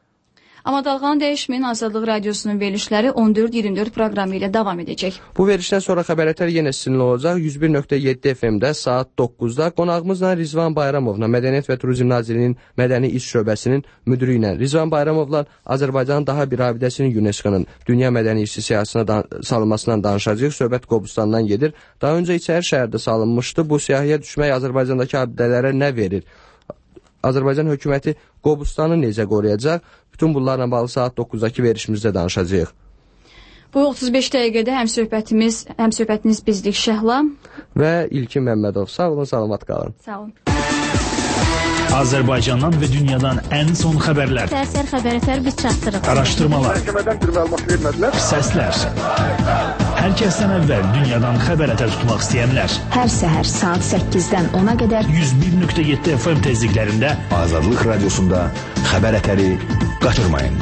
Amma dalğanı dəyişməyin Azadlıq Radiosunun verilişləri 14-24 proqramı ilə davam edəcək. Bu verilişdən sonra xəbərətər yenə sizinlə olacaq. 101.7 FM-də saat 9-da qonağımızla Rizvan Bayramovla Mədəniyyət və Turizm Nazirliyinin Mədəni İş Şöbəsinin müdürü ilə Rizvan Bayramovla Azərbaycanın daha bir abidəsinin UNESCO-nun Dünya Mədəni İrsi siyahısına salınmasından danışacağıq. Söhbət Qobustandan gedir. Daha öncə İçəri şəhərdə salınmışdı. Bu siyahıya düşmək Azərbaycandakı abidələrə nə verir? Azərbaycan hökuməti Qobustanı necə qoruyacaq? Bütün bunlarla bağlı saat 9-dakı verişimizdə danışacağıq. Bu 35 dəqiqədə həm söhbətiniz bizlik Şəhla və İlkin Məmmədov. Sağ olun, salamat qalın. Sağ olun. Azərbaycandan və dünyadan ən son xəbərlər. Səhər xəbərətər biz çatdırıq. Araşdırmalar. Məhkəmədən bir məlumat vermədilər. Səslər. Hər kəsdən əvvəl dünyadan xəbərətər tutmaq istəyənlər. Hər səhər saat 8-dən 10-a qədər 101.7 FM tezliklərində Azadlıq Radiosunda xəbərətəri qaçırmayın.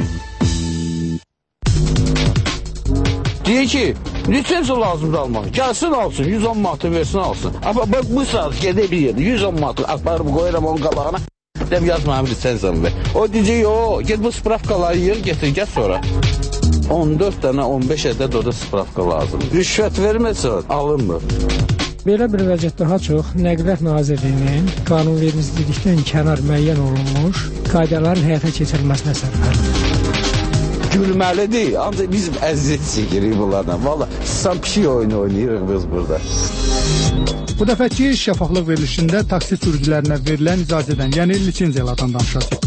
Deyir ki, lisensiya lazımdır almaq. Gəlsin alsın, 110 manatı versin alsın. Bu saat gedək bir yerdə 110 manatı aparıb qoyuram onun qabağına. Deyəm yazma, lisensiyanı ver. O deyəcək, get bu spravkaları yer, getir, gəl sonra. 14 dənə 15 ədəd orada spravka lazımdır. Rüşvət verməsə alınmır. Belə bir vəziyyət daha çox Nəqliyyat Nazirliyinin qanunvericilikdən kənar müəyyən olunmuş qaydaların həyata keçirilməsinə səbəbdir. Gülməlidir, ancaq biz əziyyət çəkirik bunlardan. Valla sam pişik oyunu oynayırıq biz burada. Bu dəfəki şəfaflıq verilişində taksi sürücülərinə verilən icazədən, yəni lisenziyalardan danışacağıq.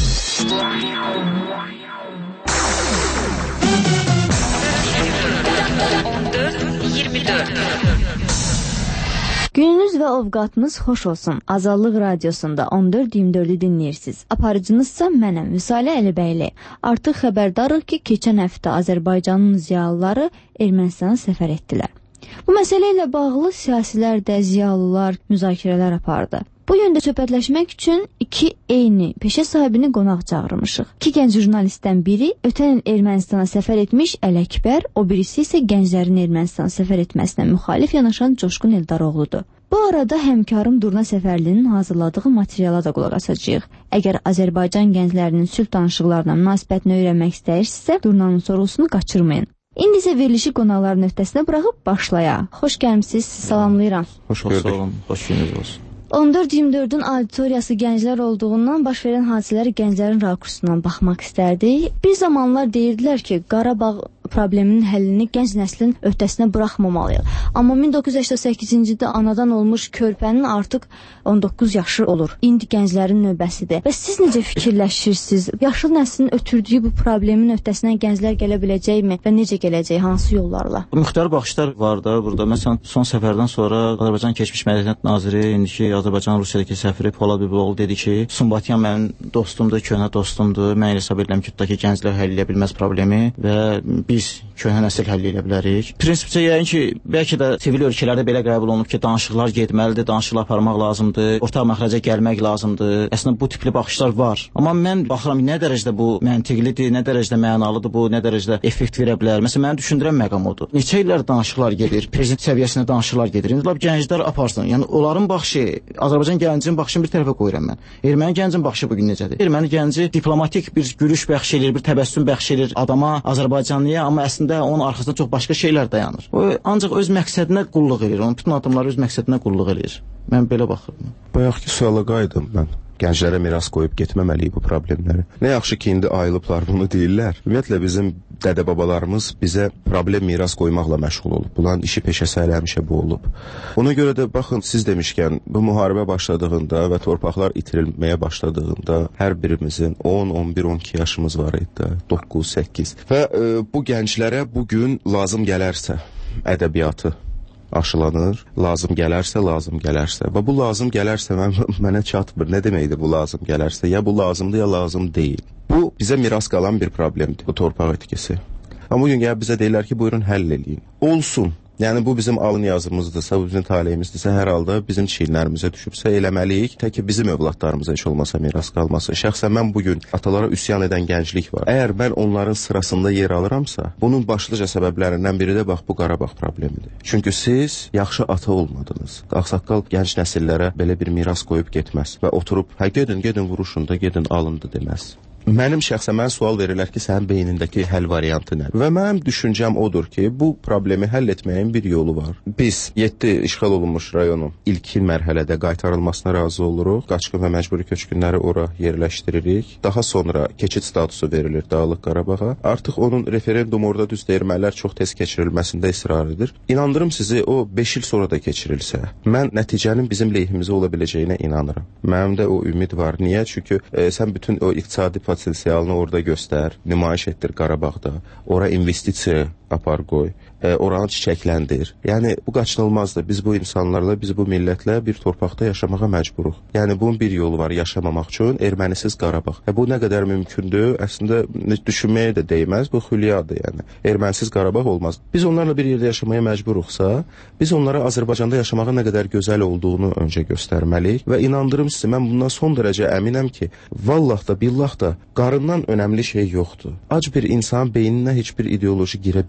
Gününüz və ovqatınız xoş olsun. Azadlıq Radiosunda 14-24-ü dinləyirsiniz. Aparıcınızsa mənəm, Vüsalə Əlibəyli. Artıq xəbərdarıq ki, keçən həftə Azərbaycanın ziyalıları Ermənistana səfər etdilər. Bu məsələ ilə bağlı siyasilər də, ziyalılar müzakirələr apardı. Bu yöndə söhbətləşmək üçün iki eyni peşə sahibini qonaq çağırmışıq. İki gənc jurnalistdən biri ötən il Ermənistana səfər etmiş Ələkbər, o birisi isə gənclərin Ermənistana səfər etməsinə müxalif yanaşan Coşqun Eldaroğludur. Bu arada həmkarım Durna Səfərlinin hazırladığı materiala da qulaq asacağıq. Əgər Azərbaycan gənclərinin sülh danışıqlarına münasibətini öyrənmək istəyirsinizsə, Durnanın sorğusunu qaçırmayın. İndi isə verilişi qonaqların öhdəsinə buraxıb başlayaq. Xoş gəlmisiniz, salamlayıram. Xoş olun, xoş gününüz olsun. 14-24-ün auditoriyası gənclər olduğundan baş verən hadisələri gənclərin rakursundan baxmaq istərdik. Bir zamanlar deyirdilər ki, Qarabağ probleminin həllini gənc nəslin öhdəsinə buraxmamalıyıq. Amma 1988-ci ildə anadan olmuş körpənin artıq 19 yaşı olur. İndi gənclərin növbəsidir. Və siz necə fikirləşirsiniz? Yaşlı nəslin ötürdüyü bu problemin öhdəsinə gənclər gələ biləcəkmi və necə gələcək, hansı yollarla? Müxtəlif baxışlar var da burada. Məsələn, son səfərdən sonra Azərbaycan keçmiş Mədəniyyət Naziri, indiki Azərbaycan Rusiyadakı səfiri Polad Bibioğlu dedi ki, Sumbatyan mənim dostumdur, köhnə dostumdur. Mən elə hesab edirəm ki, tutaq ki, gənclər həll edə bilməz problemi və biz köhnə nəsil həll edə bilərik. Prinsipcə yəqin ki, bəlkə də sivil ölkələrdə belə qəbul olunub ki, danışıqlar getməlidir, danışıqlar aparmaq lazımdır, ortaq məxrəcə gəlmək lazımdır. Əslində bu tipli baxışlar var. Amma mən baxıram nə dərəcədə bu məntiqlidir, nə dərəcədə mənalıdır bu, nə dərəcədə effekt verə bilər. Məsələn, mənim düşündürən məqam odur. Neçə illər danışıqlar gedir, prezident səviyyəsində danışıqlar gedir. İndi lap gənclər aparsın. Yəni onların baxışı, Azərbaycan gəncinin baxışını bir tərəfə qoyuram mən. Erməni gəncinin baxışı bu gün necədir? Erməni gənci diplomatik bir gülüş bəxş edir, bir təbəssüm bəxş edir adama, Azərbaycanlıya, amma əslində onun arxasında çox başqa şeylər dayanır. O ancaq öz məqsədinə qulluq edir. Onun bütün addımları öz məqsədinə qulluq edir. Mən belə baxıram. Bayaqki suala qayıdım mən. Gənclərə miras qoyub getməməliyik bu problemləri. Nə yaxşı ki, indi ayılıblar bunu deyirlər. Ümumiyyətlə, bizim dədə-babalarımız bizə problem miras qoymaqla məşğul olub. Bunların işi peşəsi həmişə bu olub. Ona görə də, baxın, siz demişkən, bu müharibə başladığında və torpaqlar itirilməyə başladığında hər birimizin 10, 11, 12 yaşımız var idi, 9, 8. Və bu gənclərə bugün lazım gələrsə ədəbiyyatı aşılanır, lazım gələrsə. Və bu lazım gələrsə mənə çatmır. Nə deməkdir bu lazım gələrsə? Ya bu lazımdır, ya lazım deyil. Bu bizə miras qalan bir problemdir, bu torpaq etkisi. Amma bugün gəlib bizə deyirlər ki, buyurun həll eləyin. Olsun. Yəni bu bizim alın yazımızdırsa, bu bizim taleyimizdirsə, hər halda bizim çiynlərimizə düşübsə eləməliyik. Tək ki bizim övladlarımıza heç olmasa miras qalması. Şəxsən mən bugün atalara üsyan edən gənclik var. Əgər mən onların sırasında yer alıramsa, bunun başlıca səbəblərindən biri də bax bu Qarabağ problemidir. Çünki siz yaxşı ata olmadınız. Ağsaqqal gənc nəsillərə belə bir miras qoyub getməz və oturub, hə gedin vuruşun da, gedin alındı deməz. Mənim şəxsən mən sual verirlər ki, sənin beynindəki həll variantı nədir? Və mənim düşüncəm odur ki, bu problemi həll etməyin bir yolu var. Biz 7 işğal olunmuş rayonun ilkin mərhələdə qaytarılmasına razı oluruq. Qaçqın və məcburi köçkünləri ora yerləşdiririk. Daha sonra keçid statusu verilir Dağlıq Qarabağa. Artıq onun referendum orada düz ermənilər çox tez keçirilməsində israr edir. İnandırım sizi, o 5 il sonra da keçirilsə, mən nəticənin bizim lehimizə ola biləcəyinə inanıram. Mənim də o ümid var. Niyə? Çünki sən bütün o iqtisadi potensialını orada göstər, nümayiş etdir Qarabağda, ora investisiya apar qoy, oranı çiçəkləndir. Yəni, bu qaçınılmazdır. Biz bu insanlarla, biz bu millətlə bir torpaqda yaşamağa məcburuq. Yəni, bunun bir yolu var yaşamamaq üçün, ermənisiz Qarabağ. Bu nə qədər mümkündür, əslində düşünməyə də deyməz, bu xülyadır, yəni. Ermənisiz Qarabağ olmaz. Biz onlarla bir yerdə yaşamaya məcburuqsa, biz onlara Azərbaycanda yaşamağa nə qədər gözəl olduğunu öncə göstərməliyik və inandırım sizə, mən bundan son dərəcə əminəm ki, vallah da, billah da, qarından önəmli şey yoxdur. Ac bir insan beyninə heç bir ideoloji girə bilməz.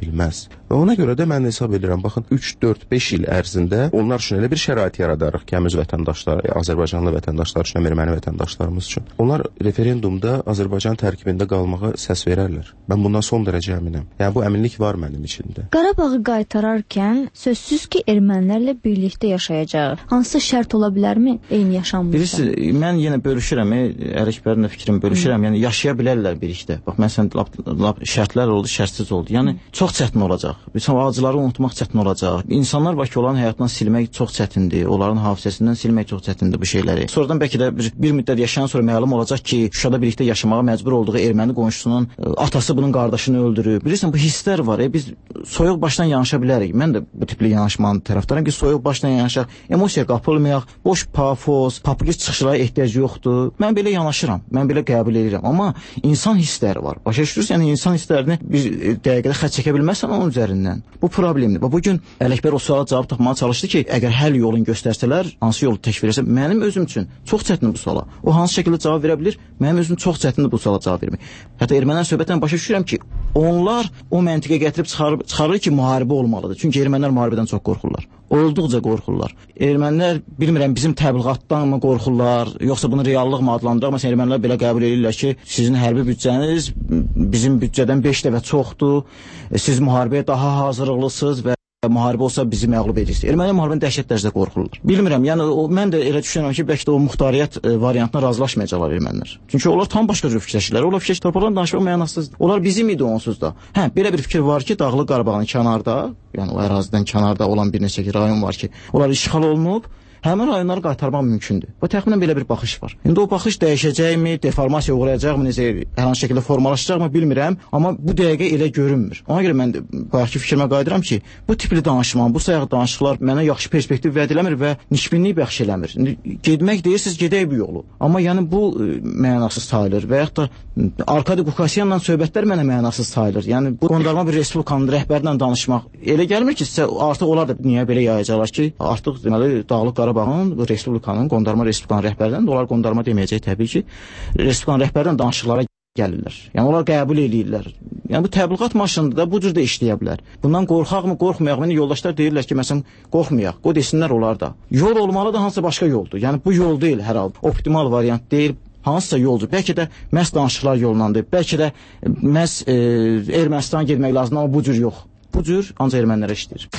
bilməz. Və ona görə də mən hesab edirəm, baxın 3, 4, 5 il ərzində onlar üçün elə bir şərait yaradarıq ki, həmiz vətəndaşlar, Azərbaycanlı vətəndaşlar üçün, erməni vətəndaşlarımız üçün. Onlar referendumda Azərbaycan tərkibində qalmağa səs verərlər. Mən bundan son dərəcə əminəm. Yəni bu əminlik var mənim içində. Qarabağı qaytararkən sözsüz ki, ermənilərlə birlikdə yaşayacaq. Hansı şərt ola bilərmi eyni yaşamımızda? Bilirsiniz, mən yenə bölüşürəm, Ələkbərin də fikrimi bölüşürəm. Yəni yaşaya bilərlər birlikdə. Bax, məsələn, lap şərtlər oldu, şərtsiz oldu. Yəni çox çətin olacaq. Acıları unutmaq çətin olacaq. İnsanlar bax ki, onların həyatından silmək çox çətindir. Onların hafizəsindən silmək çox çətindir bu şeyləri. Sonradan bəlkə də bir müddət yaşayan sonra məlum olacaq ki, Şuşada birlikdə yaşamağa məcbur olduğu erməni qonşusunun atası bunun qardaşını öldürüb. Bilirsən, bu hisslər var. Biz soyuq başdan yanaşa bilərik. Mən də bu tipli yanaşmanın tərəfdarıyam ki, soyuq başdan yanaşaq, emosiya qapılmayaq, boş pafos, populist çıxışlara ehtiyac yoxdur. Mən belə yanaşıram. Mən belə qəbul edirəm. Amma insan hissləri var. Başa düşürsən, yəni insan hisslərini bir dəqiqədə xətt çəkə bilməzsən onun üzərindən. Bu problemdir. Bu gün Ələkbər o suala cavab tapmağa çalışdı ki, əgər həll yolunu göstərsələr, hansı yolu təklif edərsə, mənim özüm üçün çox çətindir bu suala. O hansı şəkildə cavab verə bilir? Mənim özüm çox çətindir bu suala cavab vermək. Hətta ermənilər söhbətdən başa düşürəm ki, onlar o məntiqə gətirib çıxarır ki, müharibə olmalıdır. Çünki ermənilər müharibədən çox qorxurlar. Olduqca qorxurlar. Ermənilər bilmirəm bizim təbliğatdan mı qorxurlar, yoxsa bunu reallıq mı adlandırır, amma ermənilər belə qəbul edirlər ki, sizin hərbi büdcəniz bizim büdcədən 5 dəfə çoxdur. Siz müharibəyə daha hazırlıqlısınız və müharibə olsa bizi məğlub edirsiniz. Ermənilər müharibədən dəhşət dərəcədə qorxurlar. Bilmirəm, yəni mən də elə düşünürəm ki, bəlkə də o muxtariyyət variantına razılaşmayacaqlar ermənilər. Çünki onlar tam başqa cür fikirləşirlər. Onlar fikir torpaqdan danışmaq mənasızdır. Onlar bizim idi onsuz da. Belə bir fikir var ki, Dağlıq Qarabağın kənarda, yəni o ərazidən kənarda olan bir neçə rayon var ki, onlar işğal olunub. Həmin rayonları qaytarmaq mümkündür. Bu təxminən belə bir baxış var. İndi o baxış dəyişəcəkmi, deformasiya uğrayacaqmı, necə hər hansı şəkildə formalaşacaqmı bilmirəm, amma bu dəqiqə elə görünmür. Ona görə mən bayaqki fikrimə qayıdıram ki, bu tipli danışma, bu sayaq danışıqlar mənə yaxşı perspektiv vəd eləmir və nikbinlik bəxş eləmir. Getmək deyirsiniz, gedək bu yolu. Amma yəni bu mənasız sayılır və yaxud da Arkadi Qukasyanla söhbətlər mənə mənasız sayılır. Yəni bu qondarma bir respublikanın rəhbərlə danışmaq elə gəlmir ki, artıq onlar da niyə belə yayacaqlar ki, artıq deməli Dağlıq Qarabağın, respublikanın, qondarma respublikanın rəhbərlərindən, onlar qondarma deməyəcək təbii ki, respublikanın rəhbərlərindən danışıqlara gəlirlər. Yəni onlar qəbul edirlər. Yəni bu təbliğat maşınında da bu cür də işləyə bilər. Bundan qorxaqmı, qorxmayaq mı? Yoldaşlar deyirlər ki, məsələn, qorxmayaq. O desinlər onlar da. Yol olmalı da hansısa başqa yoldur. Yəni bu yol deyil hər halda. Optimal variant deyil. Hansısa yoldur. Bəlkə də məhz danışıqlar yolundandır. Bəlkə də məhz Ermənistana getmək lazımdır, amma bu cür yox. Bu cür ancaq ermənilərə işləyir.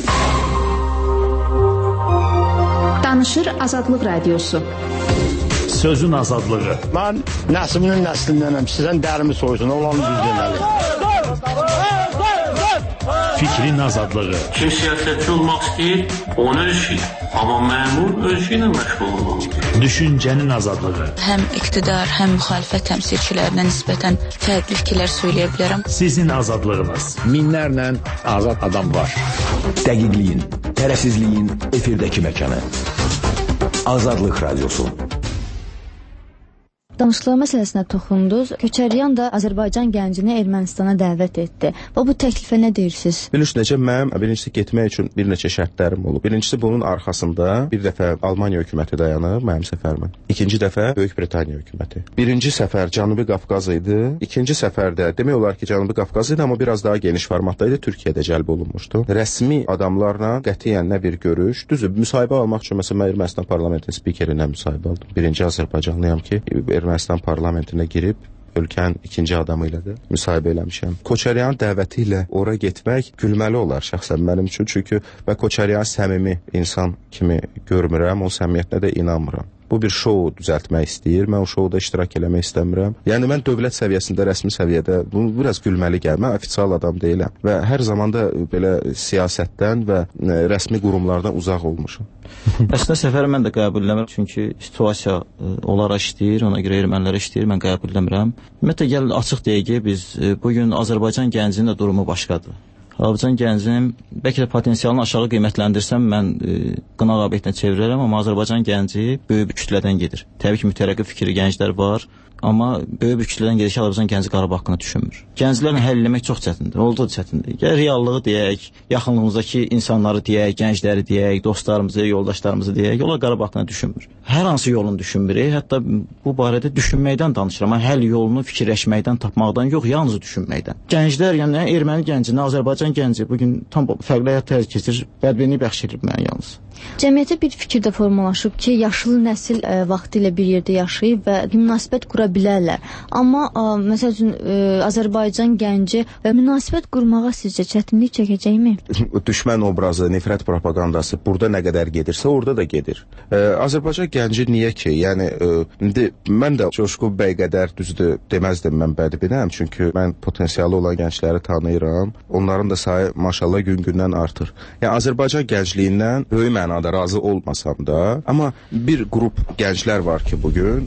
Danışır Azadlıq Radiosu. Sözün azadlığı. Mən nəsliminin nəslindənəm. Sizdən dərimi soysun, olanı düz deməli. Fikrin azadlığı. Kim siyasətçi olmaq istəyir, onun işi. Amma məmur öz işi ilə məşğul olmalıdır. Düşüncənin azadlığı. Həm iqtidar, həm müxalifət təmsilçilərinə nisbətən fərqli fikirlər söyləyə bilərəm. Sizin azadlığınız. Minlərlə azad adam var. Dəqiqliyin, tərəfsizliyin efirdəki məkanı. Azadlıq Radiosu. Danışıqlar məsələsinə toxundunuz. Köçəryan da Azərbaycan gəncini Ermənistana dəvət etdi. Və bu təklifə nə deyirsiniz? Bilirsiniz, mənim birincisi getmək üçün bir neçə şərtlərim olub. Birincisi bunun arxasında bir dəfə Almaniya hökuməti dayanır mənim səfərimə. İkinci dəfə Böyük Britaniya hökuməti. Birinci səfər Cənubi Qafqaz idi. İkinci səfərdə demək olar ki, Cənubi Qafqaz idi, amma biraz daha geniş formatda idi. Türkiyədə cəlb olunmuşdu. Rəsmi adamlarla qətiyyən nə bir görüş, düzdür, müsahibə almaq üçün məsələn mən Ermənistan parlamentinin spikerinə müsahibə aldım. Birinci Azərbaycanlıyam ki, Ermənistan parlamentinə girib ölkənin ikinci adamı ilə də müsahibə eləmişəm. Koçaryanın dəvəti ilə ora getmək gülməli olar şəxsən mənim üçün, çünki və Koçaryanı səmimi insan kimi görmürəm, o səmimiyyətinə də inanmıram. Bu bir şou düzəltmək istəyir, mən o şouda iştirak eləmək istəmirəm. Yəni mən dövlət səviyyəsində, rəsmi səviyyədə bu biraz gülməli gəlir. Mən ofitsial adam deyiləm və hər zaman da belə siyasətdən və rəsmi qurumlardan uzaq olmuşam. Əslində səfəri mən də qəbul eləmirəm, çünki situasiya onlara işləyir, ona görə ermənilərə işləyir, mən qəbul eləmirəm. Ümumiyyətlə gəl açıq deyək ki, biz bugün Azərbaycan gəncinin də durumu başqadır. Azərbaycan gəncinin bəlkə də potensialını aşağı qiymətləndirsəm mən qınaq obyektinə çevirərəm, amma Azərbaycan gənci böyük bir kütlədən gedir. Təbii ki, mütərəqqi fikirli gənclər var, Amma böyük bir kütlədən gedir ki, Azərbaycan gənci Qarabağ haqqında düşünmür. Gənclərlə həll etmək çox çətindir. Oldu çətindir. Ya reallığı deyək, yaxınlığımızdakı insanları deyək, gəncləri deyək, dostlarımızı, yoldaşlarımızı deyək, onlar Qarabağ haqqında düşünmür. Hər hansı yolunu düşünmürük. Hətta bu barədə düşünməkdən danışıram. Həll yolunu fikirləşməkdən, tapmaqdan yox, yalnız düşünməkdən. Gənclər, yəni erməni gənci, Azərbaycan gənci bu gün tam fərqli həyat tərz keçir, bədbinlik bəxş edir mənə yalnız. Cəmiyyətə bir fikir də formalaşıb ki, yaşlı nəsil vaxtı ilə bir yerdə yaşayıb və münasibət qura bilərlər. Amma məsəl üçün Azərbaycan gənci münasibət qurmağa sizcə çətinlik çəkəcəkmi? Düşmən obrazı, nifrət propagandası burada nə qədər gedirsə, orada da gedir. Azərbaycan gənci niyə ki? Yəni indi mən də Coşqu bəy qədər düzdür deməzdim mən bədbinəm, çünki mən potensialı olan gəncləri tanıyıram. Onların da sayı maşallah gün-gündən artır. Yəni Azərbaycan gəncliyindən böyük mənada razı olmasam da, amma bir qrup gənclər var ki, bugün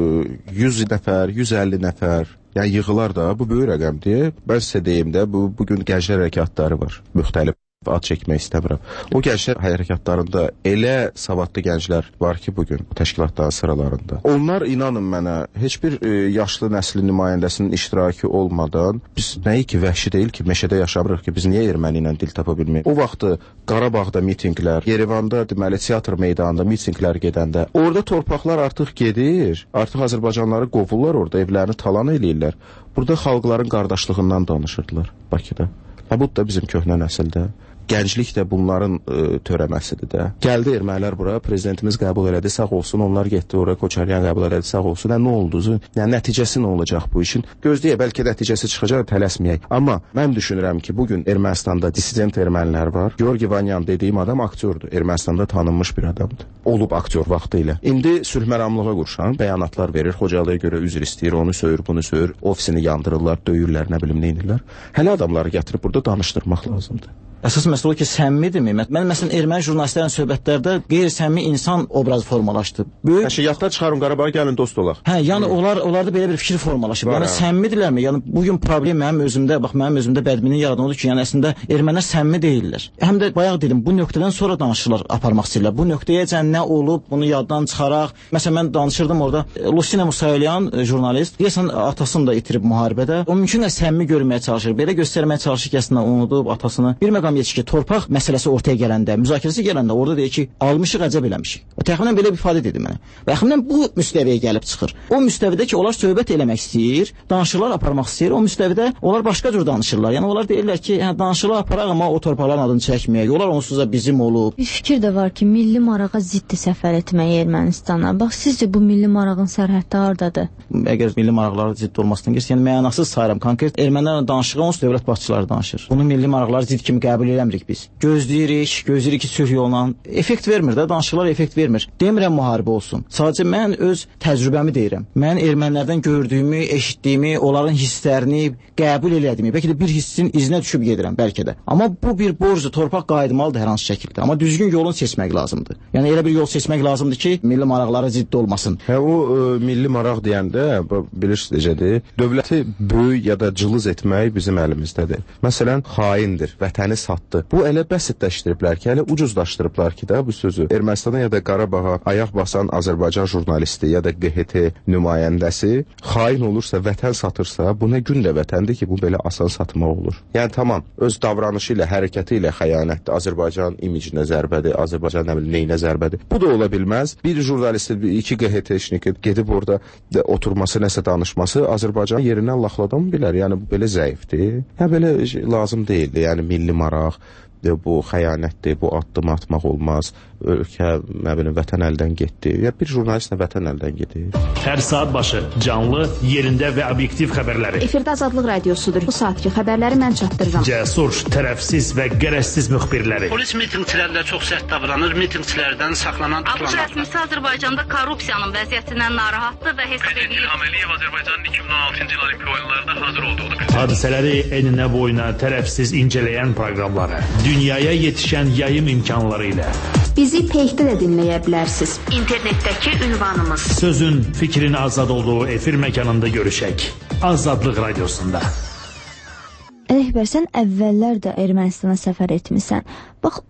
100 nəfər, 150 nəfər, yəni yığılar da, bu böyük rəqəmdir. Mən sizə deyim də, bugün gənclər hərəkatları var, müxtəlif. Ad çəkmək istəmirəm. O gənclər hərəkatlarında elə savadlı gənclər var ki, bugün təşkilatların sıralarında. Onlar inanın mənə, heç bir yaşlı nəslin nümayəndəsinin iştirakı olmadan biz nəyi ki, vəhşi deyil ki, meşədə yaşamırıq ki, biz niyə erməni ilə dil tapa bilməyik? O vaxtı Qarabağda mitinqlər, Yerevanda deməli teatr meydanında mitinqlər gedəndə, orada torpaqlar artıq gedir, artıq Azərbaycanlıları qovurlar orada, evlərini talan eləyirlər. Burada xalqların qardaşlığından danışırdılar Bakıda. Bu da bizim köhnə nəsildə. Gənclik də bunların törəməsidir də. Gəldi ermənilər bura, prezidentimiz qəbul elədi, sağ olsun, onlar getdi oraya, Koçaryan qəbul elədi, sağ olsun. Nə oldu? Yəni nəticəsi nə olacaq bu işin? Gözləyə, bəlkə nəticəsi çıxacaq, tələsməyək. Amma mən düşünürəm ki, bugün Ermənistanda dissident ermənilər var. Georgi Vanyan dediyim adam aktyordur. Ermənistanda tanınmış bir adamdır. Olub aktyor vaxtı ilə. İndi sülh məramlığa qurşan bəyanatlar verir, Xocalıya görə üzr istəyir, onu söyür, bunu söyür, ofisini yandırırlar, döyürlər, nə bilim, neynirlər. Hələ adamları gətirib burada danışdırmaq lazımdır. Əsas məsələ o ki, səmimidirmi? Mən məsələn erməni jurnalistlərin söhbətlərdə qeyri-səmimi insan obrazı formalaşdı. Böyük yaddan çıxarın Qarabağa gəlin dost olaq. Hə, yəni onlarda belə bir fikir formalaşıb. Yəni səmimidirlərmi? Yəni bu gün problem mənim özümdə bədbinlik yaradan odur ki, yəni əslində ermənilər səmimi deyillər. Həm də bayaq dedim, bu nöqtədən sonra danışırlar, aparmaq istəyirlər. Bu nöqtəyəcən nə olub, bunu yaddan çıxaraq. Məsələn mən danışırdım orada. Lusina Musayelyan jurnalist, deyəsən atasını da itirib müharibədə. O mümkünlə səmimi görməyə çalışır. Belə göstərməyə çalışır ki, əslində unudub atasını. Bir məqam yetişir ki, torpaq məsələsi ortaya gələndə, müzakirəsi gələndə orada deyir ki, almışıq, əcəb eləmişik. Təxminən belə bir ifadə dedi mənə. Və təxminən bu müstəviyə gəlib çıxır. O müstəvidə ki, onlar söhbət eləmək istəyir, danışıqlar aparmaq istəyir. O müstəvidə onlar başqa cür danışırlar. Yəni onlar deyirlər ki, danışıqlar aparaq, amma o torpaqların adını çəkməyək. Onlar onsuz da bizim olub. Bir fikir də var ki, milli marağa ziddi səfər etmək Ermənistana. Bax, sizcə bu milli marağın sərhəddə hardadır? Əgər milli maraqları ciddi olmasından gəlsə, yəni mənasız sayıram. Konkret ermənilərlə danışığı onsuz dövlət başçıları danışır. Bunu milli maraqları ciddi kimi qəbul eləmirik biz. Gözləyirik ki, sülh yolla effekt vermir də, danışıqlar effekt vermir. Demirəm müharibə olsun. Sadəcə mən öz təcrübəmi deyirəm. Mən ermənilərdən gördüyümü, eşitdiyimi, onların hisslərini qəbul elədiyimi, bəlkə də bir hissin izinə düşüb gedirəm, bəlkə də. Amma bu bir borcdur, torpaq qayıdmalıdır hər hansı şəkildə. Amma düzgün yolunu seçmək lazımdır. Yəni elə bir yol seçmək lazımdır ki, milli maraqlara ciddi olmasın. Hə, o milli maraq deyəndə, bilirsiniz necədir? Dövləti böyük ya da cılız etmək bizim əlimizdədir. Məsələn, xaindir, vətəni satdı. Bu elə bəsitləşdiriblər ki, elə ucuzlaşdırıblar ki də bu sözü. Ermənistana ya da Qarabağa ayaq basan Azərbaycan jurnalisti ya da QHT nümayəndəsi xain olursa, vətən satırsa, bu nə gündə vətəndir ki, bu belə asan satmaq olur. Yəni tamam, öz davranışı ilə, hərəkəti ilə xəyanətdir. Azərbaycan imicinə zərbədir, Azərbaycan nəyinə zərbədir. Bu da ola bilməz. Bir jurnalistin, iki QHT işniki gedib orada oturması, nəsə danışması Azərbaycan yerindən laxladan bilər. Yəni bu belə zəifdir. Yəni belə lazım deyildi. Yəni milli maraq, bu xəyanətdir, bu addım atmaq olmaz, ölkə, vətən əldən getdi. Ya bir jurnalistlə vətən əldən gedir. Hər saat başı canlı, yerində və obyektiv xəbərləri. Efirdə Azadlıq Radiosudur. Bu saatki xəbərləri mən çatdırıram. Cəsur, tərəfsiz və qərəzsiz müxbirləri. Polis mitinqçilərlə çox sərt davranır, mitinqçilərdən saxlanan tutulanlar. Abdul Rəsmisi Azərbaycanda korrupsiyanın vəziyyətindən narahatdır və hesab edir. İlham Əliyev Azərbaycanın 2016-cı il Olimpiya oyunlarında hazır olduğunu bildirir. Hadisələri eninə boyuna tərəfsiz incələyən proqramları, dünyaya yetişən yayım imkanları ilə. Bizi Peyxdə də dinləyə bilərsiniz. İnternetdəki ünvanımız. Sözün, fikrin azad olduğu efir məkanında görüşək. Azadlıq Radiosunda. Ələkbər, sən əvvəllər də Ermənistana səfər etmisən. Bax,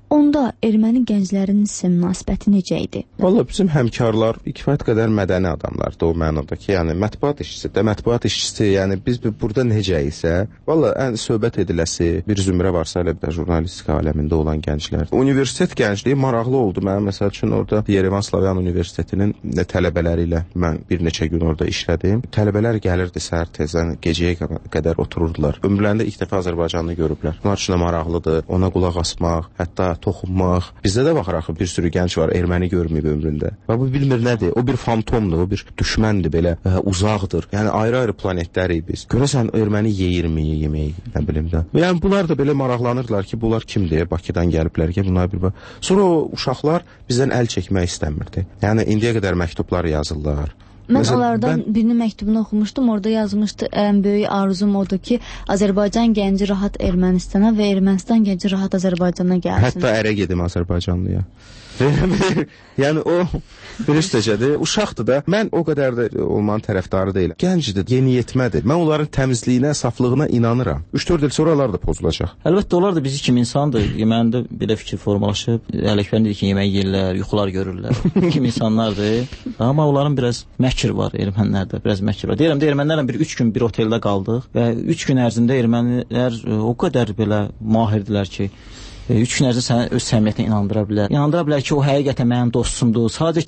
Onda erməni gənclərinin sizə münasibəti necə idi? Valla bizim həmkarlar kifayət qədər mədəni adamlardır o mənada ki, yəni mətbuat işçisi, yəni biz burada necə isə, valla söhbət ediləsi bir zümrə varsa elə bir jurnalistika aləmində olan gənclər. Universitet gəncliyi maraqlı oldu mənim, məsəl üçün orada Yerevan Slavyan Universitetinin tələbələri ilə mən bir neçə gün orada işlədim. Tələbələr gəlirdi səhər tezdən, gecəyə qədər otururdular. Ömrlərində ilk dəfə Azərbaycanlı görüblər. Bunlar üçün maraqlıdır, ona qulaq asmaq, hətta toxunmaq. Bizdə də baxır axı bir sürü gənc var, erməni görməyib ömründə. Və bu bilmir nədir? O bir fantomdur, o bir düşməndir, belə uzaqdır. Yəni ayrı-ayrı planetlərik biz. Görəsən erməni yeyirmi, yeməyi, nə bilim də. Yəni bunlar da belə maraqlanırlar ki, bunlar kimdir? Bakıdan gəliblər ki, bunlar bir bax. Sonra o uşaqlar bizdən əl çəkmək istəmirdi. Yəni indiyə qədər məktublar yazırlar. Mən onlardan birinin məktubunu oxumuşdum, orada yazmışdı, ən böyük arzum odur ki, Azərbaycan gənci rahat Ermənistana və Ermənistan gənci rahat Azərbaycana gəlsin. Hətta ərə gedim Azərbaycanlıya. Yəni o bilirsinizcədir, uşaqdır da. Mən o qədər də olmanın tərəfdarı deyiləm. Gəncdir, yeniyetmədir. Mən onların təmizliyinə, saflığına inanıram. 3-4 il sonra onlar da pozulacaq. Əlbəttə onlar da bizi kimi insandır. Yeməndə belə fikir formalaşıb. Ələkbər dedi ki, yemək yeyirlər, yuxular görürlər. Kim insanlardır. Amma onların biraz məkr var ermənilərdə, biraz məkr var. Deyirəm də ermənilərlə 3 gün bir oteldə qaldıq və 3 gün ərzində ermənilər o qədər belə mahirdirlər ki, 3 gün ərzində səni öz səmiyyətinə inandıra bilər. İnandıra bilər ki, o həqiqətən mənim dostumdur. Sadəcə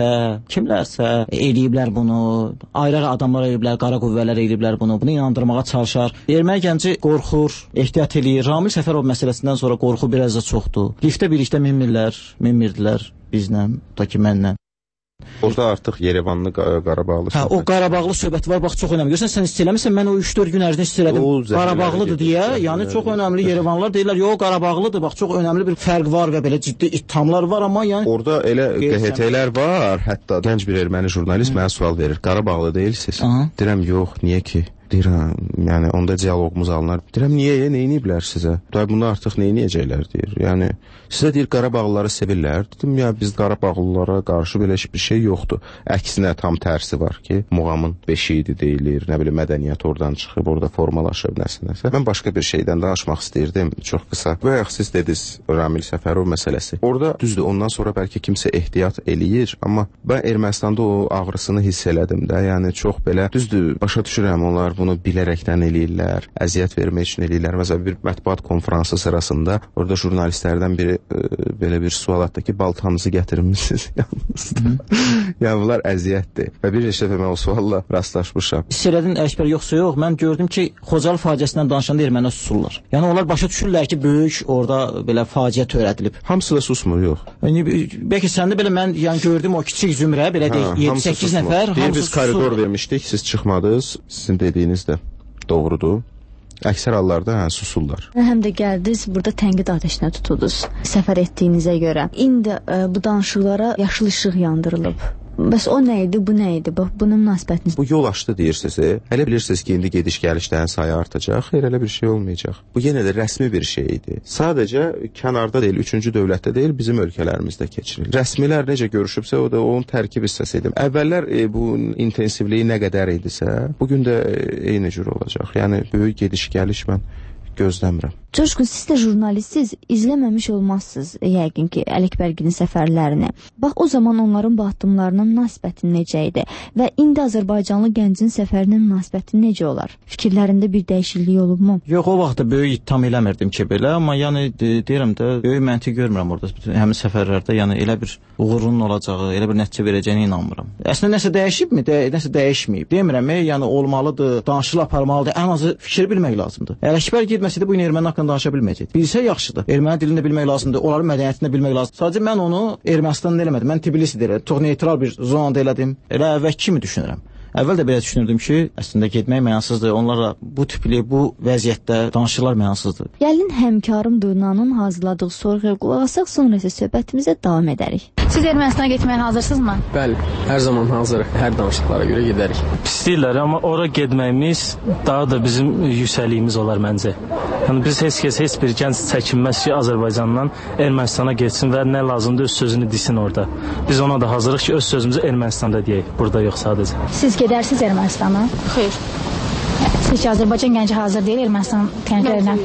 kimlərsə eləyiblər bunu. Ayrı-ayrı adamlar eləyiblər, qara qüvvələr eləyiblər bunu. Bunu inandırmağa çalışar. Erməni gənci qorxur, ehtiyat eləyir. Ramil Səfərov məsələsindən sonra qorxu biraz da çoxdur. Liftə birlikdə minmirdilər bizlə, da ki mənlə. Orada artıq Yerevanlı, Qarabağlı söhbət. O Qarabağlı söhbəti var, bax çox önəmli. Görürsən, sən hiss eləmirsən, mən o 3-4 gün ərzində hiss elədim. Qarabağlıdır deyə, yəni çox önəmli Yerevanlılar deyirlər, yox Qarabağlıdır, bax çox önəmli bir fərq var və belə ciddi ithamlar var, amma yəni... Orada elə QHT-lər var, hətta gənc bir erməni jurnalist mənə sual verir, Qarabağlı deyilsiniz? Deyirəm, yox, niyə ki? Deyirəm, yəni onda dialoqumuz alınar. Deyirəm, niyə, neyniyiblər sizə? Bunu artıq neyniyəcəklər, deyir. Yəni, sizə deyir, Qarabağlıları sevirlər. Dedim, ya biz Qarabağlılara qarşı belə bir şey yoxdur. Əksinə tam tərsi var ki, muğamın beşiğidir deyilir, nə bilim, mədəniyyət oradan çıxıb, orada formalaşıb, nəsə. Mən başqa bir şeydən danışmaq istəyirdim, çox qısa. Və siz dediniz, Ramil Səfərov məsələsi. Orada düzdür, ondan sonra bəlkə kimsə ehtiyat eləyir, amma mən Ermənistanda o ağrısını hiss elədim də, yəni çox belə, düzdür, başa düşürəm, onlar bunu bilərəkdən eləyirlər, əziyyət vermək üçün eləyirlər. Məsələn, bir mətbuat konfransı sırasında orada jurnalistlərdən biri belə bir sual atdı ki, baltanızı gətirmişsiniz yalnızda. Yəni, bunlar əziyyətdir. Və bir neçə dəfə mən o sualla rastlaşmışam. Hiss elədin, Ələkbər, yoxsa yox, mən gördüm ki, Xocalı faciəsindən danışanda ermənilər susurlar. Yəni, onlar başa düşürlər ki, böyük orada belə faciə törədilib. Hamısı da susmur, yox. Bəlkə səndə belə mən yəni gördüm o kiçik zümrə, belə deyək, 7-8 nəfər, hamısı susur. Biz koridor vermişdik, siz çıxmadınız, sizin dediyiniz də doğrudur. Əksər hallarda susurlar. Həm də gəldiniz, burada tənqid atəşinə tutuldunuz səfər etdiyinizə görə. İndi bu danışıqlara yaşıl işıq yandırılıb. Bəs o nə idi, bu nə idi? Bax, bunun münasibətiniz. Bu yol açdı deyirsiniz. Elə bilirsiniz ki, indi gediş-gəlişlərin sayı artacaq. Xeyr, elə bir şey olmayacaq. Bu yenə də rəsmi bir şey idi. Sadəcə kənarda deyil, 3-cü dövlətdə deyil, bizim ölkələrimizdə keçirilir. Rəsmilər necə görüşübsə, o da onun tərkib hissəsi idi. Əvvəllər bu intensivliyi nə qədər idisə, bugün də eyni cür olacaq. Yəni böyük gediş-gəliş mən gözləmirəm. Coşqun, siz də jurnalistsiz, izləməmiş olmazsınız yəqin ki, Ələkbərginin səfərlərini. Bax, o zaman onların bu addımlarının münasibəti necə idi və indi Azərbaycanlı gəncin səfərinin münasibəti necə olar? Fikirlərində bir dəyişiklik olubmu? Yox, o vaxtda böyük ittiham eləmirdim ki, belə, amma yəni deyirəm də, böyük məntiq görmürəm orada. Həmin səfərlərdə yəni elə bir uğurunun olacağı, elə bir nəticə verəcəyinə inanmıram. Əslində nəsə dəyişibmi? Nəsə dəyişməyib. Demirəm, yəni olmalıdır, danışıq aparmalıdır, ən azı fikir bilmək lazımdır. Ələkbər getməsəydi bu gün erməni haqqında danışa bilməyəcək. Bilsə yaxşıdır. Erməni dilini də bilmək lazımdır, onların mədəniyyətini də bilmək lazımdır. Sadəcə mən onu Ermənistan'da eləmədim. Mən Tbilisi'də elədim. Çox neytral bir zonada elədim. Elə əvvəl kimi düşünürəm. Əvvəl də belə düşünürdüm ki, əslində getmək mənansızdır. Onlarla bu tipli, bu vəziyyətdə danışıqlar mənansızdır. Gəlin həmkarım Durnanın hazırladığı sorğuya qulaq asaq, sonra isə söhbətimizə davam edərik. Siz Ermənistana getməyə hazırsınızmı? Bəli, hər zaman hazırıq. Hər danışıqlara görə gedərik. Pis deyirlər, amma ora getməyimiz daha da bizim yüksəliyimiz olar məncə. Yəni biz heç bir gənc çəkinməz ki, Azərbaycandan Ermənistana getsin və nə lazımdır öz sözünü desin orada. Biz ona da hazırıq ki, öz sözümüzü Ermənistanda deyək, burada yox sadəcə. Siz gedərsiniz Ermənistana? Xeyr. Siz ki, Azərbaycan gənci hazır deyil Ermənistan tənklərlə?